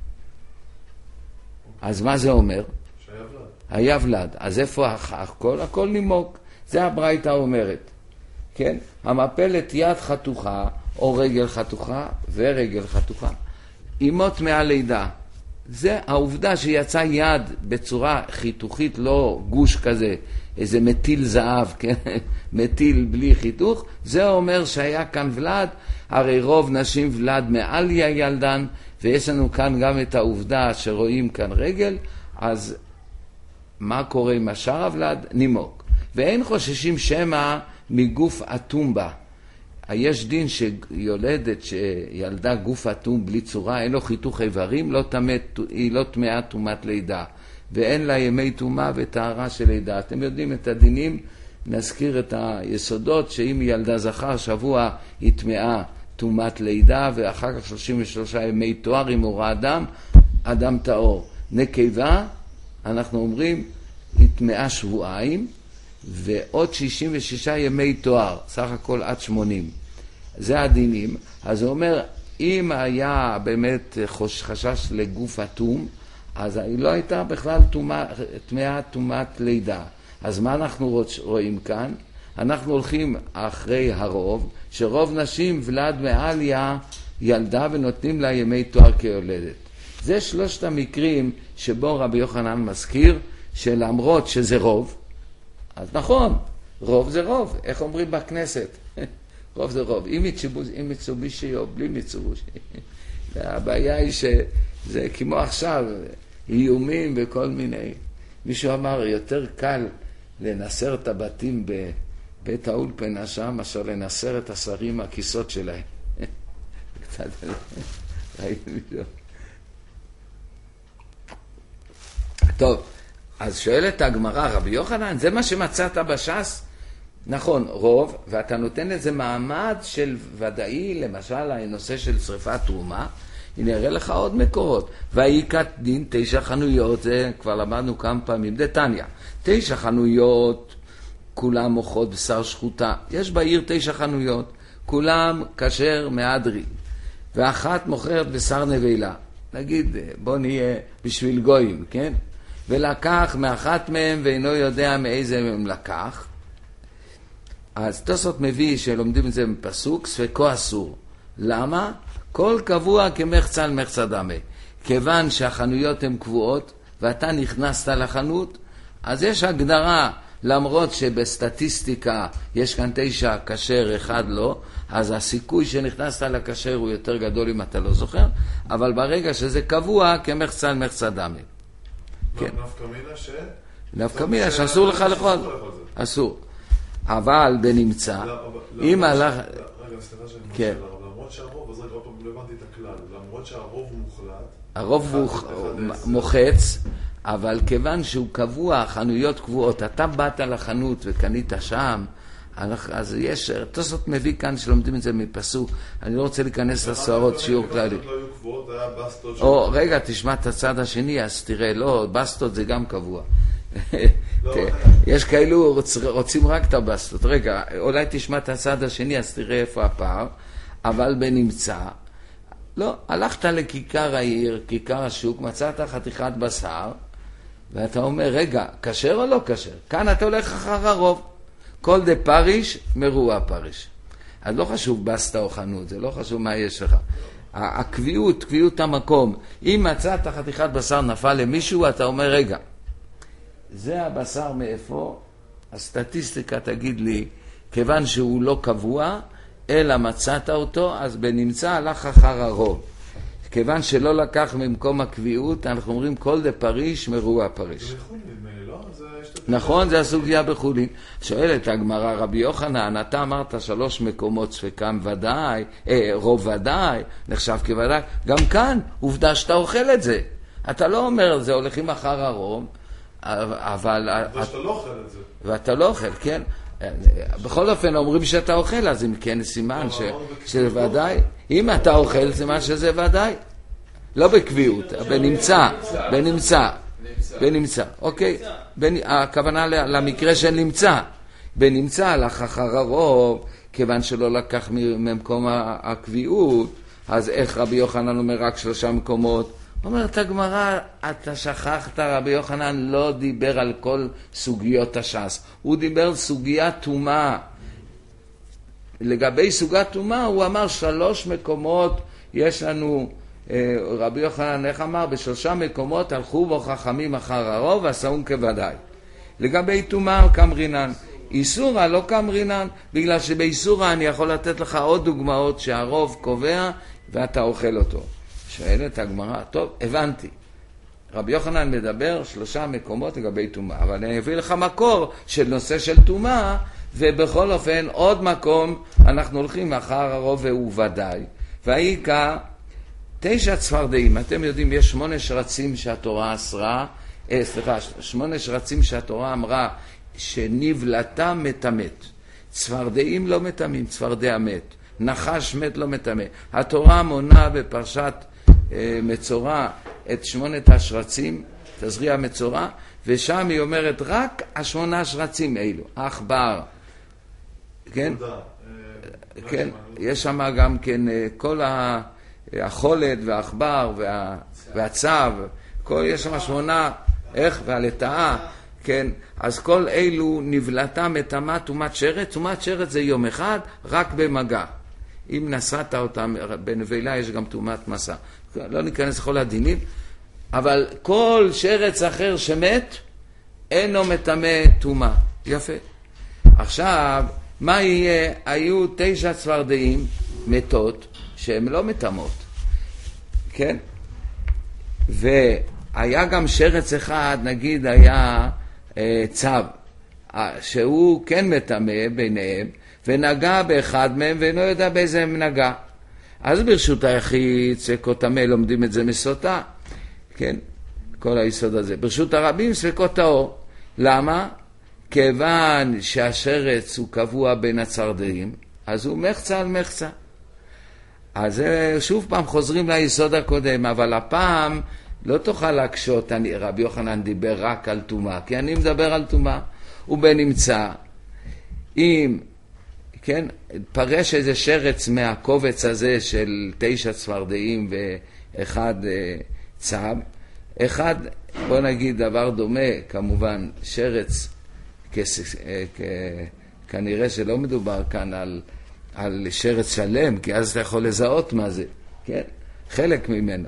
אז מה זה אומר? שהיה ולד. היה ולד. אז איפה הכל? הכל נימוק. זה הברייתא אומרת. כן? המפלת יד חתוכה, או רגל חתוכה, ורגל חתוכה. אימות מהלידה. זה העובדה שיצא יד בצורה חיתוכית, לא גוש כזה, איזה מטיל זהב, כן? מטיל בלי חיתוך. זה אומר שהיה כאן ולד, הרי רוב נשים ולד מעליה ילדן, ויש לנו כאן גם את העובדה שרואים כאן רגל, אז מה קורה עם השאר הוולד? נימוק. ואין חוששים שמא מגוף אטום בה. יש דין שיולדת שילדה גוף אטום בלי צורה, אין לו חיתוך איברים, לא תמת, היא לא טמאה טומאת לידה, ואין לה ימי טומאה וטהרה של לידה. אתם יודעים את הדינים, נזכיר את היסודות, שאם ילדה זכר שבוע היא טמאה טומאת לידה, ואחר כך שלושים ושלושה ימי תואר, אם הורא אדם, אדם טהור. נקבה, אנחנו אומרים, היא טמאה שבועיים, ועוד שישים ושישה ימי תואר, סך הכל עד שמונים. זה הדינים. אז הוא אומר, אם היה באמת חשש לגוף אטום, אז היא לא הייתה בכלל טמאה טומאת לידה. אז מה אנחנו רואים כאן? אנחנו הולכים אחרי הרוב, שרוב נשים ולד מעליה ילדה ונותנים לה ימי תואר כיולדת. זה שלושת המקרים שבו רבי יוחנן מזכיר, שלמרות שזה רוב, אז נכון, רוב זה רוב, איך אומרים בכנסת? רוב זה רוב, עם מיצובישי או בלי מיצובישי. הבעיה היא שזה כמו עכשיו, איומים וכל מיני. מישהו אמר, יותר קל לנסר את הבתים בבית האולפנה שם, מאשר לנסר את השרים מהכיסות שלהם. קצת, ראיתי מישהו. טוב, אז שואלת הגמרא, רבי יוחנן, זה מה שמצאת בש"ס? נכון, רוב, ואתה נותן לזה מעמד של ודאי, למשל הנושא של שריפת תרומה, הנה אראה לך עוד מקורות. ויקת דין תשע חנויות, זה כבר למדנו כמה פעמים, דתניא. תשע חנויות, כולם מוכרות בשר שחוטה. יש בעיר תשע חנויות, כולם כשר מהדרין. ואחת מוכרת בשר נבלה. נגיד, בוא נהיה בשביל גויים, כן? ולקח מאחת מהם ואינו יודע מאיזה מהם לקח. אז תוספות מביא שלומדים את זה מפסוק, ספקו אסור. למה? כל קבוע כמחצה על מחצה דמה. כיוון שהחנויות הן קבועות ואתה נכנסת לחנות, אז יש הגדרה, למרות שבסטטיסטיקה יש כאן תשע כשר, אחד לא, אז הסיכוי שנכנסת לכשר הוא יותר גדול אם אתה לא זוכר, אבל ברגע שזה קבוע כמחצה על מחצה דמה. כן. נפקא מינה ש... נפקא מינה שאסור לך לאכול. אסור. אבל בנמצא, אם הלך... רגע, סליחה שאני מרשה לרב, למרות שהרוב, אז רגע, עוד פעם לא הבנתי את הכלל, למרות שהרוב מוחלט... הרוב הוא מוחץ, אבל כיוון שהוא קבוע, חנויות קבועות, אתה באת לחנות וקנית שם, אז יש, תוספות מביא כאן שלומדים את זה מפסוק, אני לא רוצה להיכנס לסוהרות שיעור כללי. או, רגע, תשמע את הצד השני, אז תראה, לא, בסטות זה גם קבוע. יש כאלו רוצים רק את הבסטות. רגע, אולי תשמע את הצד השני, אז תראה איפה הפער, אבל בנמצא, לא, הלכת לכיכר העיר, כיכר השוק, מצאת חתיכת בשר, ואתה אומר, רגע, כשר או לא כשר? כאן אתה הולך אחר הרוב. כל דה פריש, מרוע פריש. אז לא חשוב בסטה או חנות, זה לא חשוב מה יש לך. הקביעות, קביעות המקום. אם מצאת חתיכת בשר נפל למישהו, אתה אומר, רגע, זה הבשר מאיפה? הסטטיסטיקה תגיד לי, כיוון שהוא לא קבוע, אלא מצאת אותו, אז בנמצא הלך אחר הרוב. כיוון שלא לקח ממקום הקביעות, אנחנו אומרים כל דה פריש, מרוע פריש. זה יכול נדמה לי, לא? לא? זה נכון, זה הסוגיה בחולין. שואלת הגמרא, רבי יוחנן, אתה אמרת שלוש מקומות ספקם ודאי, אה, רוב ודאי, נחשב כוודאי. גם כאן, עובדה שאתה אוכל את זה. אתה לא אומר, זה הולכים אחר הרוב, אבל... עובדה שאתה לא אוכל את זה. ואתה לא אוכל, כן. בכל אופן אומרים שאתה אוכל, אז אם כן סימן שזה ודאי. אם אתה אוכל, סימן שזה ודאי. לא בקביעות, בנמצא, בנמצא, בנמצא, אוקיי? הכוונה למקרה של נמצא. בנמצא הלך אחר הרוב, כיוון שלא לקח ממקום הקביעות, אז איך רבי יוחנן אומר רק שלושה מקומות? אומרת הגמרא, אתה שכחת, רבי יוחנן לא דיבר על כל סוגיות הש"ס. הוא דיבר על סוגיית טומאה. לגבי סוגת טומאה הוא אמר שלוש מקומות יש לנו, רבי יוחנן איך אמר? בשלושה מקומות הלכו בו חכמים אחר הרוב ועשאון כוודאי. לגבי טומאה קמרינן. איסורה לא קמרינן, בגלל שבאיסורה אני יכול לתת לך עוד דוגמאות שהרוב קובע ואתה אוכל אותו. שואלת הגמרא, טוב, הבנתי. רבי יוחנן מדבר שלושה מקומות לגבי טומאה, אבל אני אביא לך מקור של נושא של טומאה, ובכל אופן עוד מקום אנחנו הולכים אחר הרוב והוא ודאי. והעיקר, תשע צפרדעים, אתם יודעים, יש שמונה שרצים שהתורה אסרה, אה, סליחה, שמונה שרצים שהתורה אמרה שנבלתה מתמת. צפרדעים לא מתמים, צפרדע מת. נחש מת לא מתמה. התורה מונה בפרשת אה, מצורע את שמונת השרצים, תזריע מצורע, ושם היא אומרת רק השמונה שרצים אלו, העכבר, כן? כן, יש שם גם כן כל החולת והעכבר וה, והצב, כל, יש שם שמונה, איך? והלטאה, כן? אז כל אלו נבלתה מתמה תומת שרת, תומת שרת זה יום אחד, רק במגע. אם נסעת אותם, בנבלה יש גם תומת מסע. לא ניכנס לכל הדינים, אבל כל שרץ אחר שמת, אינו מתמה תומה. יפה. עכשיו, מה יהיה? היו תשע צפרדעים מתות, שהן לא מתמות. כן? והיה גם שרץ אחד, נגיד היה אה, צב, שהוא כן מתמה ביניהם, ונגע באחד מהם ואינו יודע באיזה הם נגע. אז ברשות היחיד, ספקות טמא, לומדים את זה מסוטה, כן? כל היסוד הזה. ברשות הרבים ספקות טהור. למה? כיוון שהשרץ הוא קבוע בין הצפרדעים, אז הוא מחצה על מחצה. אז שוב פעם חוזרים ליסוד הקודם, אבל הפעם לא תוכל להקשות, אני, רבי יוחנן דיבר רק על טומאה, כי אני מדבר על טומאה. הוא בנמצא, אם, כן, פרש איזה שרץ מהקובץ הזה של תשע צפרדעים ואחד אה, צב, אחד, בוא נגיד דבר דומה, כמובן, שרץ, כס, אה, כ, כנראה שלא מדובר כאן על, על שרץ שלם, כי אז אתה יכול לזהות מה זה, כן, חלק ממנו.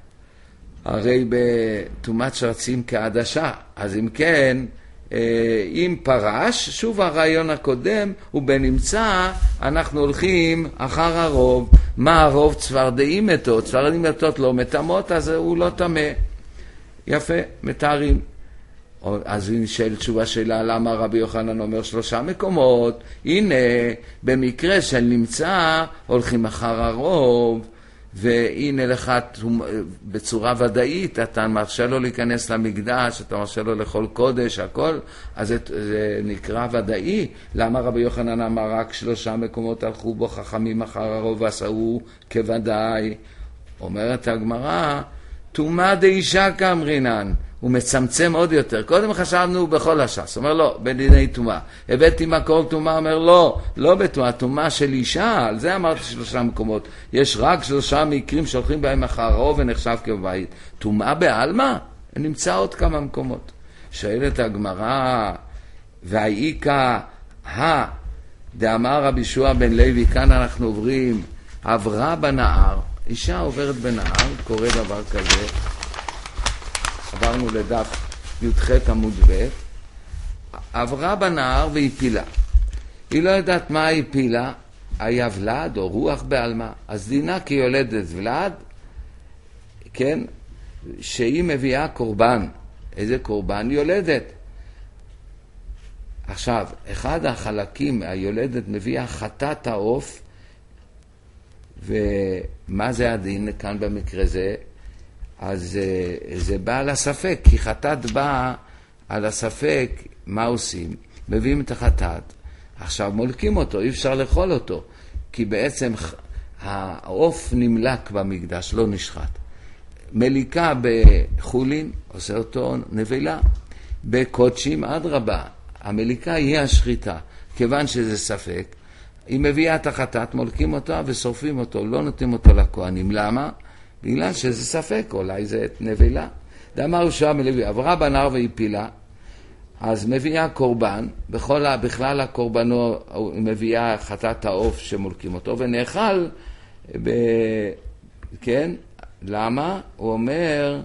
הרי בתומת שרצים כעדשה, אז אם כן, אם פרש, שוב הרעיון הקודם, ובנמצא אנחנו הולכים אחר הרוב. מה הרוב? צפרדעים מתות. צפרדעים מתות לא מתמות, אז הוא לא תמה. יפה, מתארים. אז אם שאל תשובה שאלה, למה רבי יוחנן אומר שלושה מקומות? הנה, במקרה של נמצא, הולכים אחר הרוב, והנה לך בצורה ודאית, אתה מרשה לו להיכנס למקדש, אתה מרשה לו לאכול קודש, הכל, אז זה, זה נקרא ודאי. למה רבי יוחנן אמר רק שלושה מקומות הלכו בו חכמים אחר הרוב ועשהו כוודאי? אומרת הגמרא, טומאה דאישה כאמרינן, הוא מצמצם עוד יותר. קודם חשבנו בכל הש"ס, אומר לא, בדיני טומאה. הבאתי מקור טומאה, אומר לא, לא בטומאה, טומאה של אישה, על זה אמרתי שלושה מקומות. יש רק שלושה מקרים שהולכים בהם אחר הרוב ונחשב כבית. טומאה בעלמא? נמצא עוד כמה מקומות. שואלת הגמרא, והאיקה, ה, דאמר רבי יהושע בן לוי, כאן אנחנו עוברים, עברה בנהר, אישה עוברת בנהר, קורה דבר כזה, עברנו לדף י"ח עמוד ב', עברה בנהר והיא פילה. היא לא יודעת מה היא פילה, היה ולד או רוח בעלמה. אז דינה כי יולדת ולד, כן, שהיא מביאה קורבן. איזה קורבן? יולדת. עכשיו, אחד החלקים, היולדת מביאה חטאת העוף, ומה זה הדין כאן במקרה זה? אז זה בא על הספק, כי חטאת בא על הספק, מה עושים? מביאים את החטאת, עכשיו מולקים אותו, אי אפשר לאכול אותו, כי בעצם העוף נמלק במקדש, לא נשחט. מליקה בחולין, עושה אותו נבלה. בקודשים עד רבה, המליקה היא השחיטה, כיוון שזה ספק, היא מביאה את החטאת, מולקים אותה ושורפים אותו, לא נותנים אותו לכהנים. למה? בגלל שזה ספק, אולי זה נבלה. דאמר יהושע בן לוי, עברה בנהר והפילה, אז מביאה קורבן, בכל, בכלל הקורבנו מביאה חטאת העוף שמולקים אותו, ונאכל, ב, כן? למה? הוא אומר,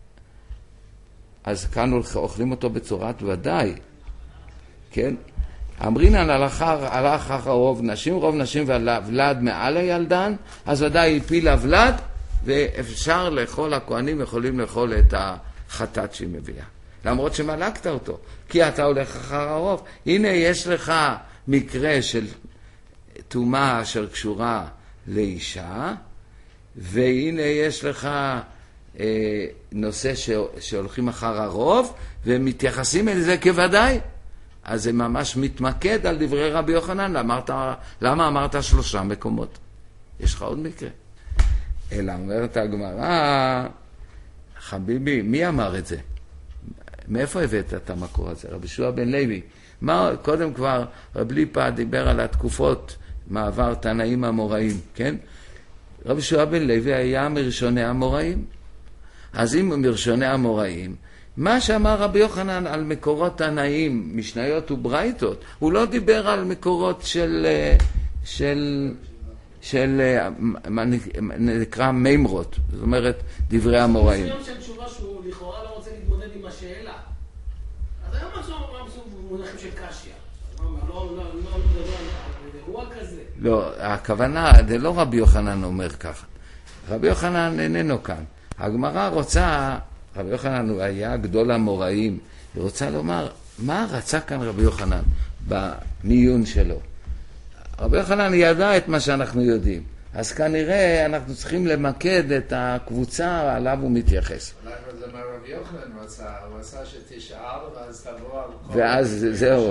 אז כאן אוכלים אותו בצורת ודאי, כן? אמרינן הלך אחר רוב נשים, רוב נשים ולד מעל הילדן, אז ודאי הפילה ולד, ואפשר לאכול, הכהנים יכולים לאכול את החטאת שהיא מביאה. למרות שמלקת אותו, כי אתה הולך אחר הרוב. הנה יש לך מקרה של תומה אשר קשורה לאישה, והנה יש לך אה, נושא ש, שהולכים אחר הרוב, ומתייחסים אל זה כוודאי. אז זה ממש מתמקד על דברי רבי יוחנן. אמרת, למה אמרת שלושה מקומות? יש לך עוד מקרה. אלא אומרת הגמרא, חביבי, מי אמר את זה? מאיפה הבאת את המקור הזה? רבי יהושע בן לוי. מה, קודם כבר רבי ליפא דיבר על התקופות מעבר תנאים המוראים, כן? רבי יהושע בן לוי היה מראשוני המוראים. אז אם מראשוני המוראים, מה שאמר רבי יוחנן על מקורות תנאים, משניות וברייתות, הוא לא דיבר על מקורות של, של, של, מה נקרא מימרות, זאת אומרת, דברי המוראים. זה מסוים של תשובה שהוא לכאורה לא רוצה להתמודד עם השאלה. אז היה משהו מונחים של קשיה. לא, לא, לא, לא, אירוע כזה. לא, הכוונה, זה לא רבי יוחנן אומר ככה. רבי יוחנן איננו כאן. הגמרא רוצה, רבי יוחנן הוא היה גדול המוראים, היא רוצה לומר, מה רצה כאן רבי יוחנן במיון שלו? רבי יוחנן ידע את מה שאנחנו יודעים, אז כנראה אנחנו צריכים למקד את הקבוצה עליו הוא מתייחס. אולי זה מה רבי יוחנן רצה, הוא רצה שתשאל ואז תבוא על כל... ואז זהו,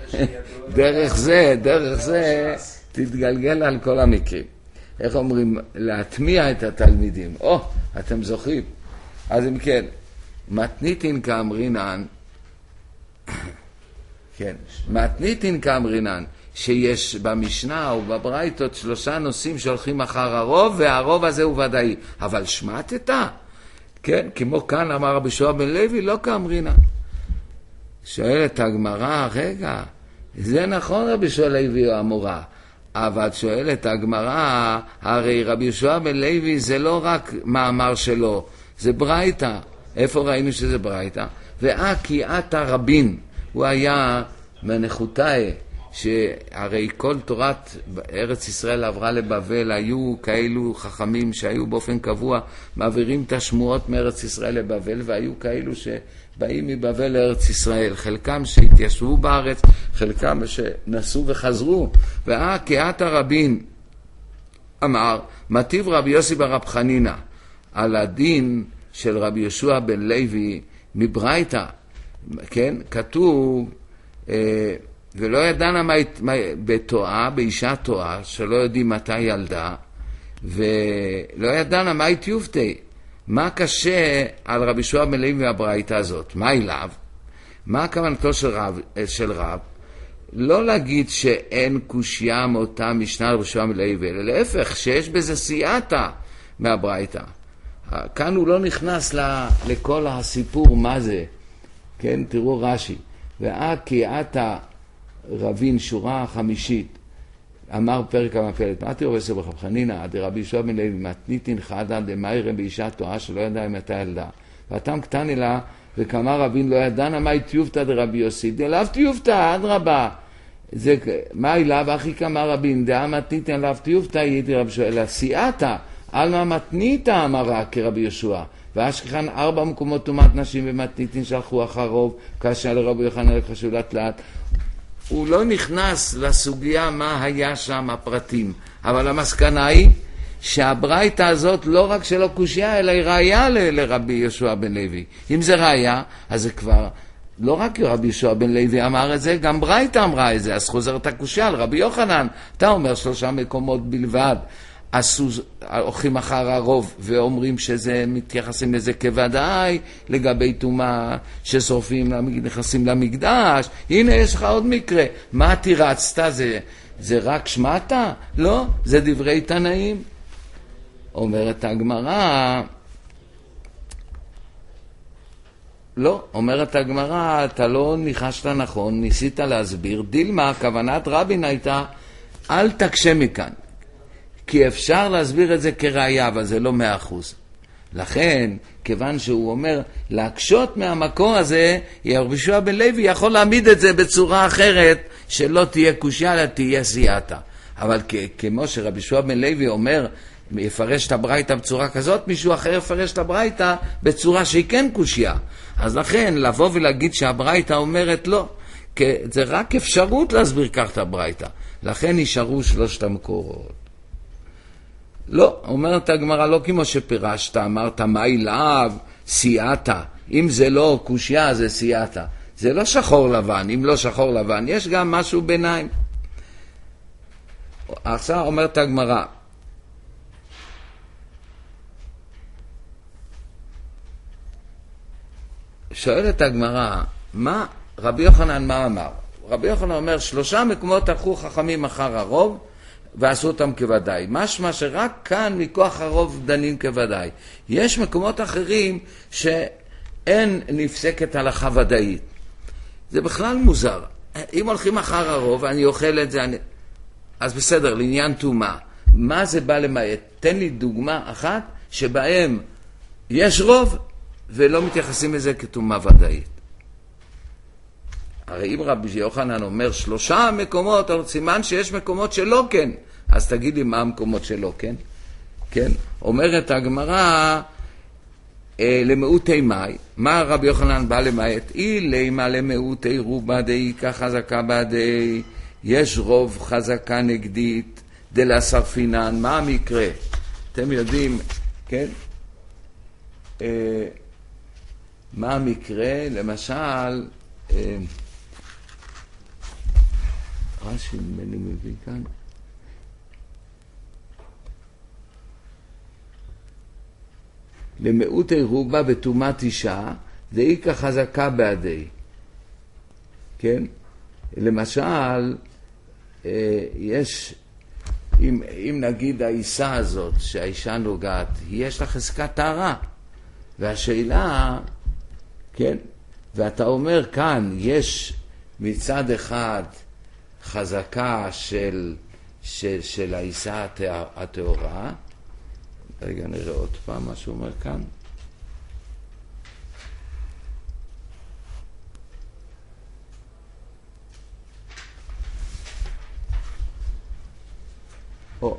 דרך זה, דרך זה תתגלגל על כל המקרים. איך אומרים? להטמיע את התלמידים. או, אתם זוכרים. אז אם כן, מתניתין כאמרינן, כן, מתניתין כאמרינן, שיש במשנה ובברייתות שלושה נושאים שהולכים אחר הרוב, והרוב הזה הוא ודאי. אבל שמעתת? כן, כמו כאן אמר רבי יהושע בן לוי, לא כאמרינן. שואלת הגמרא, רגע, זה נכון רבי יהושע בן לוי המורה, אבל שואלת הגמרא, הרי רבי יהושע בן לוי זה לא רק מאמר שלו, זה ברייתא. איפה ראינו שזה ברייתא? ואה כי עתה רבין, הוא היה מנחותאי, שהרי כל תורת ארץ ישראל עברה לבבל, היו כאלו חכמים שהיו באופן קבוע מעבירים את השמועות מארץ ישראל לבבל, והיו כאלו שבאים מבבל לארץ ישראל, חלקם שהתיישבו בארץ, חלקם שנסו וחזרו. ואה כי עתה רבין אמר, מטיב רבי יוסי ברב חנינא על הדין של רבי יהושע בן לוי מברייתא, כן, כתוב אה, ולא ידענה מה, מה, בתועה, באישה תועה, שלא יודעים מתי ילדה, ולא ידענה מה התיופתי, מה קשה על רבי יהושע בן לוי מהברייתא הזאת, מה אליו, מה הכוונתו של רב, של רב, לא להגיד שאין קושיה מאותה משנה רבי יהושע בן לוי, אלא להפך, שיש בזה סייעתא מהברייתא. כאן הוא לא נכנס לכל הסיפור מה זה, כן, תראו רש"י, ואה כי עתה רבין שורה חמישית, אמר פרק המפלת, מה תראו בסדר ברב חנינא, דרבי יהושע בן לוי, מתניתין חדא דמאירא באישה תועה שלא ידע אם הייתה ילדה. ואתם קטני לה, וכמה רבין לא ידענה מה תיופתא דרבי יוסי, דאליו תיופתא, אדרבה. זה, מה אליו, אחי כמה רבין, דאה מתניתין אליו תיופתא, ידי רבי יהושע, אלא סייעתא, עלמא מתניתא אמרה כרבי יהושע. ואשכחן ארבע מקומות טומאת נשים ומתניתין שלחו אחר רוב, כאשר לרבי יוחנן חשוב לתלת. הוא לא נכנס לסוגיה מה היה שם הפרטים, אבל המסקנה היא שהברייתא הזאת לא רק שלא קושיה, אלא היא ראיה ל- לרבי יהושע בן לוי. אם זה ראיה, אז זה כבר, לא רק רבי יהושע בן לוי אמר את זה, גם ברייתא אמרה את זה, אז חוזרת הקושיה על רבי יוחנן, אתה אומר שלושה מקומות בלבד, עשו, הולכים אחר הרוב ואומרים שזה, מתייחסים לזה כוודאי, לגבי תומה ששורפים, נכנסים למקדש, הנה יש לך עוד מקרה, מה תירצת, זה, זה רק שמעת? לא, זה דברי תנאים. אומרת הגמרא, לא, אומרת הגמרא, אתה לא ניחשת נכון, ניסית להסביר, דילמה, כוונת רבין הייתה, אל תקשה מכאן, כי אפשר להסביר את זה כראיה, אבל זה לא מאה אחוז. לכן, כיוון שהוא אומר, להקשות מהמקור הזה, רבי יהושע בן לוי יכול להעמיד את זה בצורה אחרת, שלא תהיה קושיה, אלא תהיה סייעתא. אבל כ- כמו שרבי יהושע בן לוי אומר, יפרש את הברייתא בצורה כזאת, מישהו אחר יפרש את הברייתא בצורה שהיא כן קושיה. אז לכן, לבוא ולהגיד שהברייתא אומרת לא, כי זה רק אפשרות להסביר כך את הברייתא. לכן נשארו שלושת המקורות. לא, אומרת הגמרא, לא כמו שפירשת, אמרת, מה אליו? סייעתא. אם זה לא קושיה, זה סייעתא. זה לא שחור לבן, אם לא שחור לבן, יש גם משהו ביניים. עכשיו אומרת הגמרא, שואלת הגמרא, מה רבי יוחנן מה אמר? רבי יוחנן אומר, שלושה מקומות הלכו חכמים אחר הרוב, ועשו אותם כוודאי. משמע שרק כאן מכוח הרוב דנים כוודאי. יש מקומות אחרים שאין נפסקת הלכה ודאית. זה בכלל מוזר. אם הולכים אחר הרוב, אני אוכל את זה, אני... אז בסדר, לעניין תומה. מה זה בא למעט? תן לי דוגמה אחת שבהם יש רוב ולא מתייחסים לזה כתומה ודאית. הרי אם רבי יוחנן אומר שלושה מקומות, אבל סימן שיש מקומות שלא כן. אז תגיד לי מה המקומות שלא כן. כן? אומרת הגמרא, אה, למאותי מאי, מה רבי יוחנן בא למעט? אי לימה למאותי רובה דאיקה חזקה בעדי, יש רוב חזקה נגדית דלסרפינן. מה המקרה? אתם יודעים, כן? אה, מה המקרה? למשל, אה, רש"י ממני מביא כאן. למאותי רובה בתומת אישה, דאיקה חזקה בעדי. כן? למשל, יש, אם, אם נגיד האישה הזאת, שהאישה נוגעת, יש לה חזקת טהרה. והשאלה, כן? ואתה אומר כאן, יש מצד אחד חזקה של, של, של האישה הטהורה. רגע, נראה עוד פעם מה שהוא אומר כאן. או,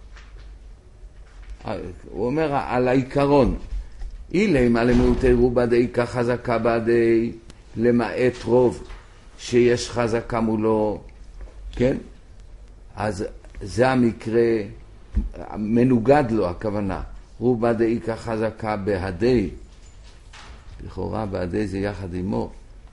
הוא אומר על העיקרון, אילי מה למאותי רובה דאיקה חזקה בעדי, למעט רוב שיש חזקה מולו, כן? אז זה המקרה, מנוגד לו הכוונה, רובה דאיקה חזקה בעדי, לכאורה בעדי זה יחד עמו.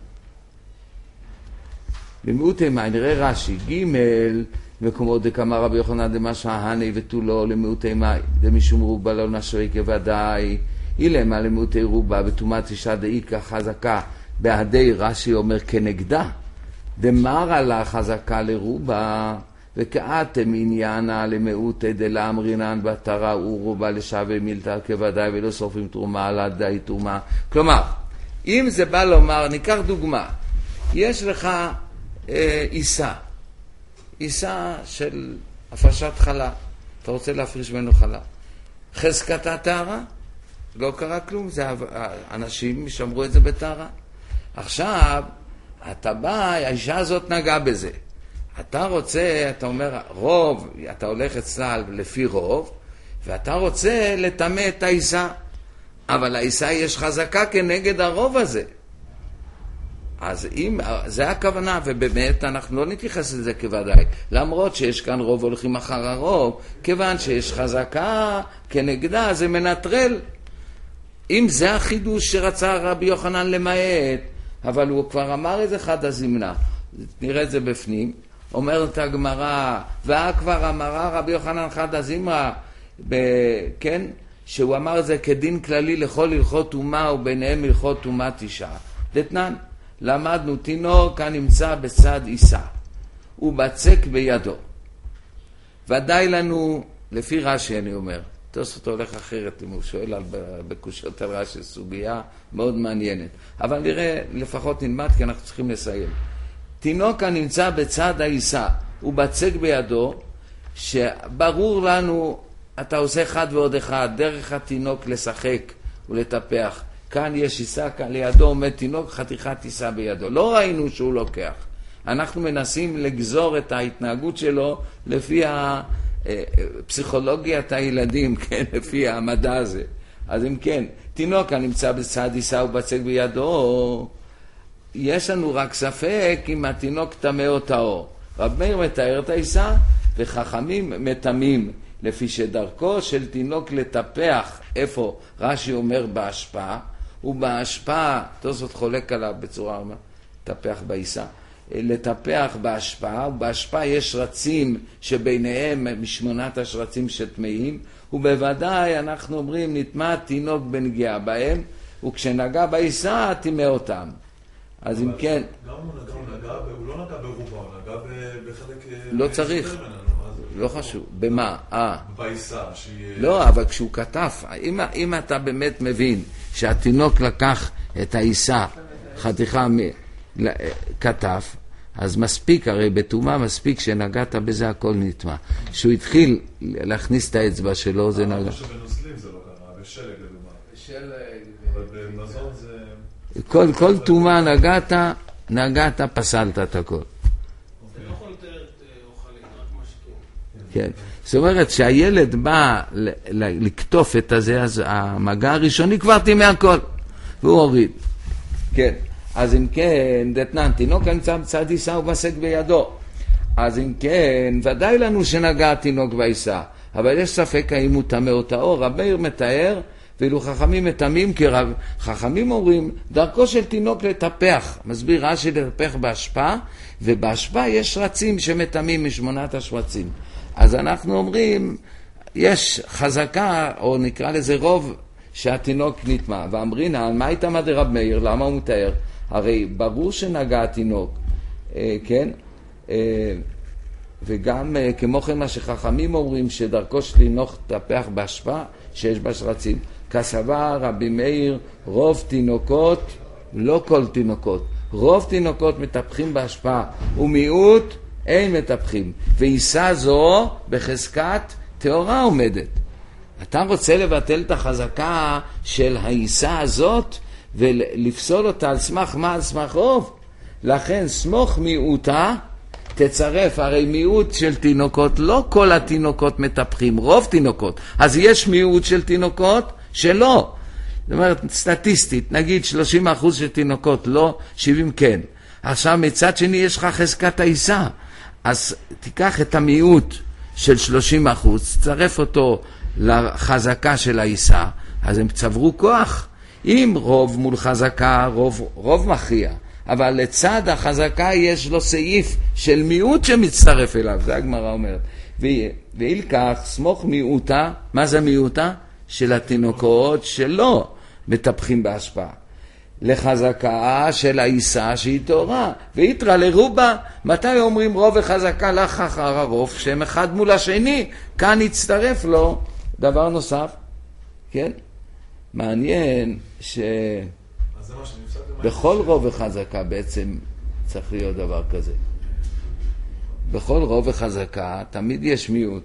למאותי מה, נראה רש"י, ג' מקומות דקאמר רבי יוחנן דמשמע הני ותולו למאותי מה, דמשום רובה לא נשרי כוודאי, אילמה למאותי רובה בתומת אישה דאיקה חזקה בעדי, רש"י אומר כנגדה, דמרה לה חזקה לרובה, וכאתם עניינה למאותי דלאמרינן בתרה ורובה לשווה מילתא כוודאי ולא שורפים תרומה על עדי תרומה. כלומר, אם זה בא לומר, ניקח דוגמה, יש לך אה, איסה, איסה של הפרשת חלה, אתה רוצה להפריש ממנו חלה, חזקתה טהרה, לא קרה כלום, זה אנשים שמרו את זה בטהרה. עכשיו, אתה בא, האישה הזאת נגעה בזה. אתה רוצה, אתה אומר, רוב, אתה הולך אצלה לפי רוב, ואתה רוצה לטמא את האישה. אבל האישה יש חזקה כנגד הרוב הזה. אז אם, זה הכוונה, ובאמת אנחנו לא נתייחס לזה כוודאי, למרות שיש כאן רוב הולכים אחר הרוב, כיוון שיש חזקה כנגדה, זה מנטרל. אם זה החידוש שרצה רבי יוחנן למעט, אבל הוא כבר אמר איזה חד הזמנה, נראה את זה בפנים, אומרת הגמרא, והכבר אמרה רבי יוחנן חד הזמרה, כן, שהוא אמר את זה כדין כללי לכל הלכות אומה, וביניהם הלכות אומה תשעה. דתנן, למדנו תינוק הנמצא בצד עיסה, הוא בצק בידו. ודאי לנו, לפי רש"י אני אומר, תוספות הולך אחרת אם הוא שואל על, בקושיות על רש"י, סוגיה מאוד מעניינת. אבל נראה, לפחות נלמד כי אנחנו צריכים לסיים. תינוק הנמצא בצד העיסה, הוא בצק בידו, שברור לנו, אתה עושה אחד ועוד אחד, דרך התינוק לשחק ולטפח. כאן יש עיסה, כאן לידו עומד תינוק, חתיכת עיסה בידו. לא ראינו שהוא לוקח. אנחנו מנסים לגזור את ההתנהגות שלו לפי הפסיכולוגיית הילדים, כן, לפי המדע הזה. אז אם כן, תינוק הנמצא בצד עיסה ובצק בידו, יש לנו רק ספק אם התינוק טמא או טהור. רב מאיר מתאר את העיסה, וחכמים מטמאים, לפי שדרכו של תינוק לטפח, איפה רש"י אומר בהשפעה, ובהשפעה, תוספות חולק עליו בצורה מה, טפח בעיסה, לטפח בהשפעה, ובהשפעה יש רצים שביניהם משמונת השרצים שטמאים, ובוודאי אנחנו אומרים נטמא תינוק בנגיעה בהם, וכשנגע בעיסה תטמא אותם. אז אם כן... גם הוא נגע, הוא לא נגע ברובה, הוא נגע בחלק... לא צריך, לא חשוב. במה? אה. בעיסה, שהיא... לא, אבל כשהוא כתב, אם, אם אתה באמת מבין שהתינוק לקח את העיסה, חתיכה כתב, אז מספיק, הרי בתאומה מספיק שנגעת בזה הכל נטמע. שהוא התחיל להכניס את האצבע שלו, זה נגע. אבל שבנוסלים זה לא קרה, בשלג לדוגמה. בשלג... אבל במזון זה... כל, כל תאומה נגעת, נגעת, פסלת את הכל. זה לא יכול יותר אוכלים, רק משקים. כן. זאת אומרת שהילד בא לקטוף את הזה, אז המגע הראשוני כבר תימא הכל. והוא הוריד. כן. אז אם כן, דתנן, תינוק נמצא בצד עיסה ובצק בידו. אז אם כן, ודאי לנו שנגע תינוק בעיסה. אבל יש ספק האם הוא טמא או טהור. רב מאיר מתאר, ואילו חכמים מטמאים, כי רב, חכמים אומרים, דרכו של תינוק לטפח. מסביר רש"י לטפח בהשפעה, ובהשפעה יש רצים שמטמאים משמונת השרצים. אז אנחנו אומרים, יש חזקה, או נקרא לזה רוב, שהתינוק נטמא. ואמרינן, מה הייתה מה דרב מאיר? למה הוא מתאר? הרי ברור שנגע התינוק, אה, כן? אה, וגם אה, כמו כן מה שחכמים אומרים, שדרכו של תינוק לטפח בהשפעה, שיש בה שרצים. כסבר רבי מאיר, רוב תינוקות, לא כל תינוקות, רוב תינוקות מטפחים בהשפעה, ומיעוט אין מטפחים. ועיסה זו בחזקת תאורה עומדת. אתה רוצה לבטל את החזקה של העיסה הזאת, ולפסול אותה על סמך מה? על סמך רוב. לכן סמוך מיעוטה, תצרף, הרי מיעוט של תינוקות, לא כל התינוקות מטפחים, רוב תינוקות. אז יש מיעוט של תינוקות שלא. זאת אומרת, סטטיסטית, נגיד שלושים אחוז של תינוקות, לא, שבעים כן. עכשיו מצד שני יש לך חזקת העיסה. אז תיקח את המיעוט של שלושים אחוז, תצרף אותו לחזקה של העיסה, אז הם צברו כוח. אם רוב מול חזקה, רוב, רוב מכריע. אבל לצד החזקה יש לו סעיף של מיעוט שמצטרף אליו, זה הגמרא אומרת. ואיל כך, סמוך מיעוטה, מה זה מיעוטה? של התינוקות שלא מטפחים בהשפעה. לחזקה של העיסה שהיא תאורה. ויתרא לרובה, מתי אומרים רוב וחזקה לך אחר הרוב, שהם אחד מול השני, כאן יצטרף לו דבר נוסף. כן? מעניין ש... בכל רוב וחזקה בעצם צריך להיות דבר כזה. בכל רוב וחזקה תמיד יש מיעוט.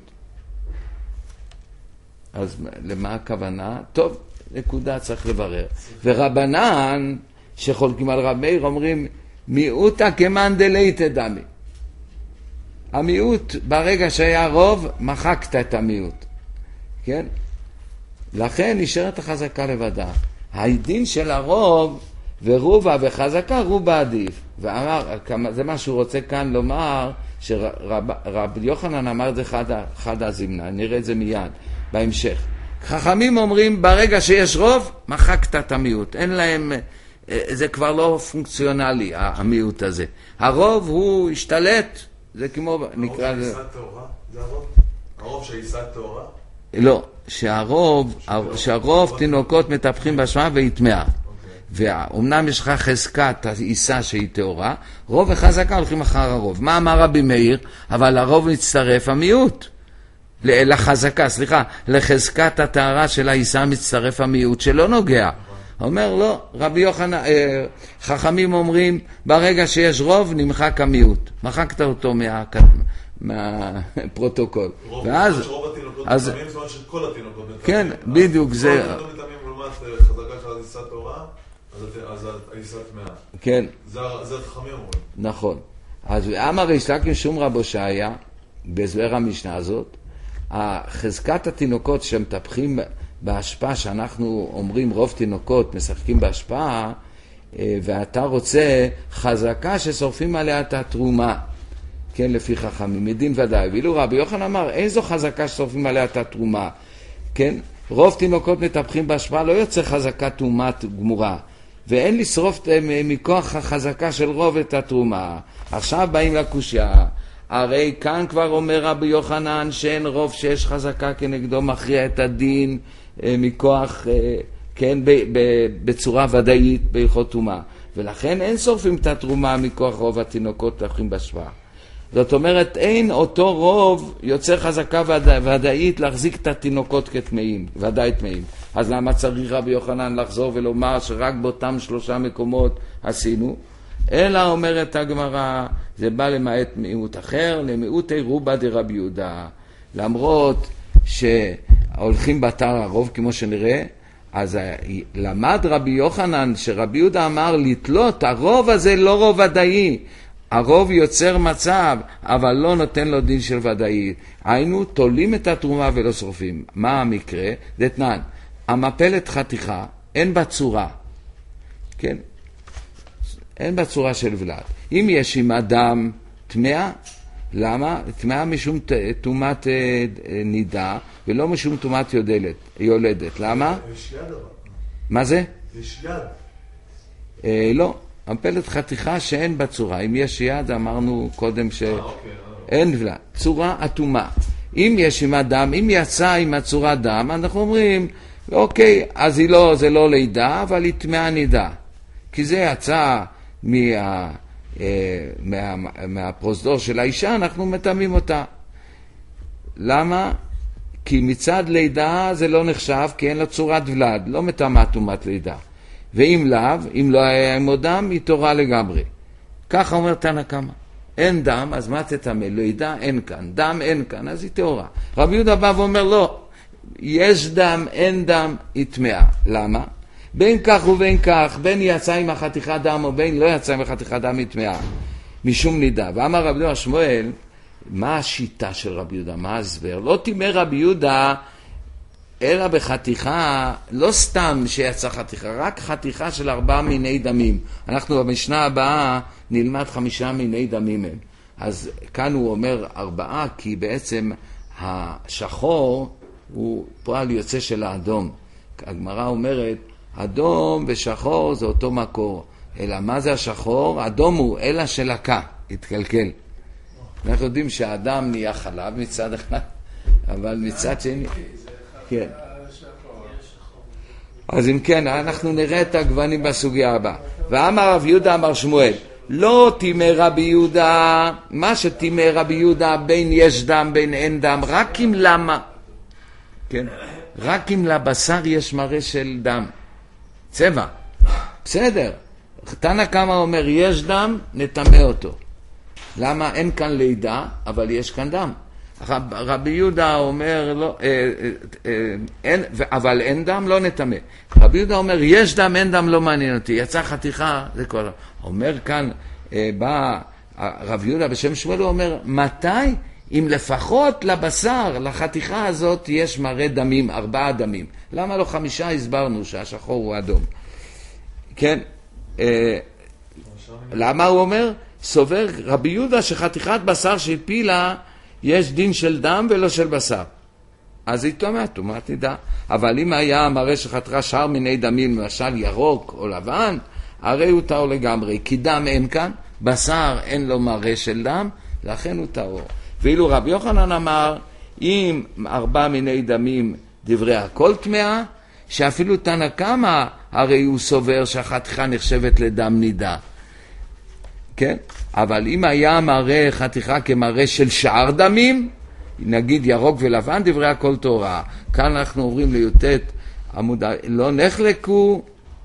אז למה הכוונה? טוב, נקודה צריך לברר. ורבנן שחולקים על רב מאיר אומרים מיעוטה כמאן דלייתא דמי. המיעוט ברגע שהיה רוב מחקת את המיעוט. כן? לכן נשארת החזקה לבדה. הדין של הרוב ורובה וחזקה, רובה עדיף. ואמר, זה מה שהוא רוצה כאן לומר, שרב יוחנן אמר את זה חד, חד הזמנה, נראה את זה מיד, בהמשך. חכמים אומרים, ברגע שיש רוב, מחקת את המיעוט. אין להם, זה כבר לא פונקציונלי, המיעוט הזה. הרוב הוא השתלט, זה כמו, נקרא זה... הרוב שעיסת תאורה? זה הרוב? הרוב שעיסת תאורה? לא, שהרוב, שהרוב תינוקות מטפחים בשמה והיא טמאה. ואומנם יש לך חזקת העיסה שהיא תאורה, רוב וחזקה הולכים אחר הרוב. מה אמר רבי מאיר? אבל הרוב מצטרף המיעוט. לחזקה, סליחה, לחזקת התארה של העיסה מצטרף המיעוט שלא נוגע. אומר לא, רבי יוחנן, חכמים אומרים, ברגע שיש רוב נמחק המיעוט. מחקת אותו מה, מהפרוטוקול. רוב, ואז, רוב התינוקות אז, מטמאים, זאת אומרת שכל התינוקות מטמאים. כן, בדיוק זה... כל התינוקות מטמאים לעומת חזקה של עיסת תאורה, אז העיסה טמאה. כן. זה חכמים אומרים. נכון. אז אמר ריש לקיש שום רב הושעיה, בהסבר המשנה הזאת, חזקת התינוקות שמטפחים בהשפעה, שאנחנו אומרים רוב תינוקות משחקים בהשפעה, ואתה רוצה חזקה ששורפים עליה את התרומה, כן, לפי חכמים, מדין ודאי. ואילו רבי יוחנן אמר, איזו חזקה ששורפים עליה את התרומה, כן, רוב תינוקות מטפחים בהשפעה, לא יוצא חזקה תרומת גמורה, ואין לשרוף מכוח החזקה של רוב את התרומה. עכשיו באים לקושיה, הרי כאן כבר אומר רבי יוחנן שאין רוב שיש חזקה כנגדו מכריע את הדין מכוח, כן, בצורה ודאית בהלכות טומאה, ולכן אין שורפים את התרומה מכוח רוב התינוקות מטפחים בהשפעה. זאת אומרת, אין אותו רוב יוצר חזקה ודאית להחזיק את התינוקות כטמאים, ודאי טמאים. אז למה צריך רבי יוחנן לחזור ולומר שרק באותם שלושה מקומות עשינו? אלא אומרת הגמרא, זה בא למעט מיעוט אחר, למיעוט רובה דרבי יהודה. למרות שהולכים בתר הרוב כמו שנראה, אז למד רבי יוחנן שרבי יהודה אמר לתלות, הרוב הזה לא רוב ודאי. הרוב יוצר מצב, אבל לא נותן לו דין של ודאי. היינו, תולים את התרומה ולא שורפים. מה המקרה? דתנן, המפלת חתיכה, אין בה צורה. כן? אין בה צורה של ולד. אם יש עם אדם טמאה, למה? טמאה משום תומת נידה, ולא משום תומת יולדת. יולדת. למה? יש יד אבל. מה זה? יש יד. אה, לא. המפלת חתיכה שאין בה צורה. אם יש יד, אמרנו קודם שאין ולד. צורה אטומה. אם יש עם אדם, אם יצא עם הצורה דם, אנחנו אומרים, אוקיי, אז היא לא, זה לא לידה, אבל היא טמאה נידה. כי זה יצא מה, מה, מהפרוזדור של האישה, אנחנו מטמאים אותה. למה? כי מצד לידה זה לא נחשב, כי אין לה צורת ולד, לא מטמאה טומאת לידה. ואם לאו, אם לא היה עם דם, היא תורה לגמרי. ככה אומר תנא קמא. אין דם, אז מה תטמא? לידה אין כאן, דם אין כאן, אז היא תורה. רבי יהודה בא ואומר לא, יש דם, אין דם, היא טמאה. למה? בין כך ובין כך, בין יצא עם החתיכה דם או בין לא יצא עם החתיכה דם, היא טמאה. משום נידה. ואמר רבי יהודה שמואל, מה השיטה של רבי יהודה? מה הסבר? לא תימא רבי יהודה אלא בחתיכה, לא סתם שיצא חתיכה, רק חתיכה של ארבעה מיני דמים. אנחנו במשנה הבאה נלמד חמישה מיני דמים הם. אז כאן הוא אומר ארבעה, כי בעצם השחור הוא פועל יוצא של האדום. הגמרא אומרת, אדום ושחור זה אותו מקור. אלא מה זה השחור? אדום הוא אלא שלקה, התקלקל. אנחנו יודעים שהאדם נהיה חלב מצד אחד, אבל מצד שני... כן. אז אם כן, אנחנו נראה את הגוונים בסוגיה הבאה. ואמר רב יהודה אמר שמואל, לא תימא רבי יהודה, מה שתימא רבי יהודה בין יש דם בין אין דם, רק אם למה, כן, רק אם לבשר יש מראה של דם, צבע, בסדר. תנא קמא אומר יש דם, נטמא אותו. למה? אין כאן לידה, אבל יש כאן דם. רבי יהודה אומר, לא, אה, אה, אה, אין, אבל אין דם, לא נטמא. רבי יהודה אומר, יש דם, אין דם, לא מעניין אותי. יצא חתיכה, זה כל... אומר כאן, אה, בא רבי יהודה בשם שמואל, הוא אומר, מתי? אם לפחות לבשר, לחתיכה הזאת, יש מראה דמים, ארבעה דמים. למה לא חמישה? הסברנו שהשחור הוא אדום. כן? אה, למה הוא אומר? סובר רבי יהודה שחתיכת בשר שהפילה יש דין של דם ולא של בשר. אז היא טומאה, טומאת נידה. אבל אם היה מראה שחתיכה שאר מיני דמים, למשל ירוק או לבן, הרי הוא טהור לגמרי. כי דם אין כאן, בשר אין לו מראה של דם, לכן הוא טהור. ואילו רבי יוחנן אמר, אם ארבע מיני דמים דברי הכל טמאה, שאפילו תנא קמא הרי הוא סובר שהחתיכה נחשבת לדם נידה. כן? אבל אם היה מראה חתיכה כמראה של שאר דמים, נגיד ירוק ולבן, דברי הכל תורה. כאן אנחנו עוברים ליוטט עמוד, לא נחלקו,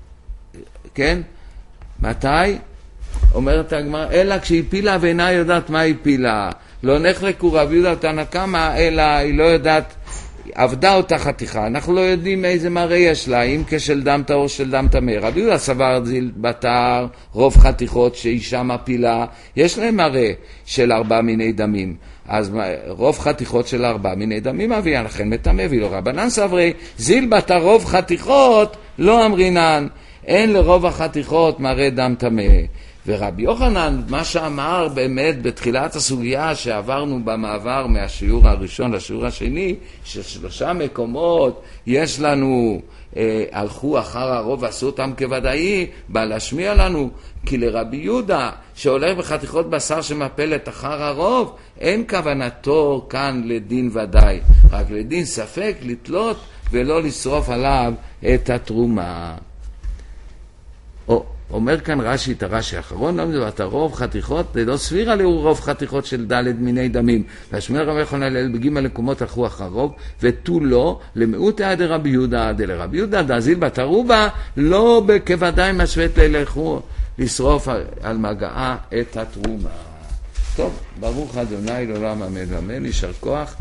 כן? מתי? אומרת הגמרא, אלא כשהיא פילה ואינה יודעת מה היא פילה. לא נחלקו רבי יהודה תנא קמא, אלא היא לא יודעת, עבדה אותה חתיכה. אנחנו לא יודעים איזה מראה יש לה, אם כשל דם טהור של דם טמא. רבי יהודה סבר זיל בתר, רוב חתיכות שאישה מפילה, יש להם מראה של ארבע מיני דמים. אז רוב חתיכות של ארבע מיני דמים אביה, לכן מטמא. ואילו רבנן סברי, זיל בתר רוב חתיכות, לא אמרינן, אין לרוב החתיכות מראה דם טמא. ורבי יוחנן, מה שאמר באמת בתחילת הסוגיה שעברנו במעבר מהשיעור הראשון לשיעור השני, ששלושה מקומות יש לנו, אה, הלכו אחר הרוב ועשו אותם כוודאי, בא להשמיע לנו, כי לרבי יהודה שהולך בחתיכות בשר שמפלת אחר הרוב, אין כוונתו כאן לדין ודאי, רק לדין ספק לתלות ולא לשרוף עליו את התרומה. או אומר כאן רש"י את הרש"י האחרון, לא מדבר, אתה רוב חתיכות, זה לא סבירה לו רוב חתיכות של ד' מיני דמים. והשמיע רבי יוחנן הלל בג' מקומות הלכו אחר רוב, ותו לא למיעוט עד רבי יהודה, דלרבי יהודה דזיל בתרובה, לא כוודאי משווית ללכו לשרוף על מגעה את התרומה. טוב, ברוך ה' לעולם אמן ואמן, יישר כוח.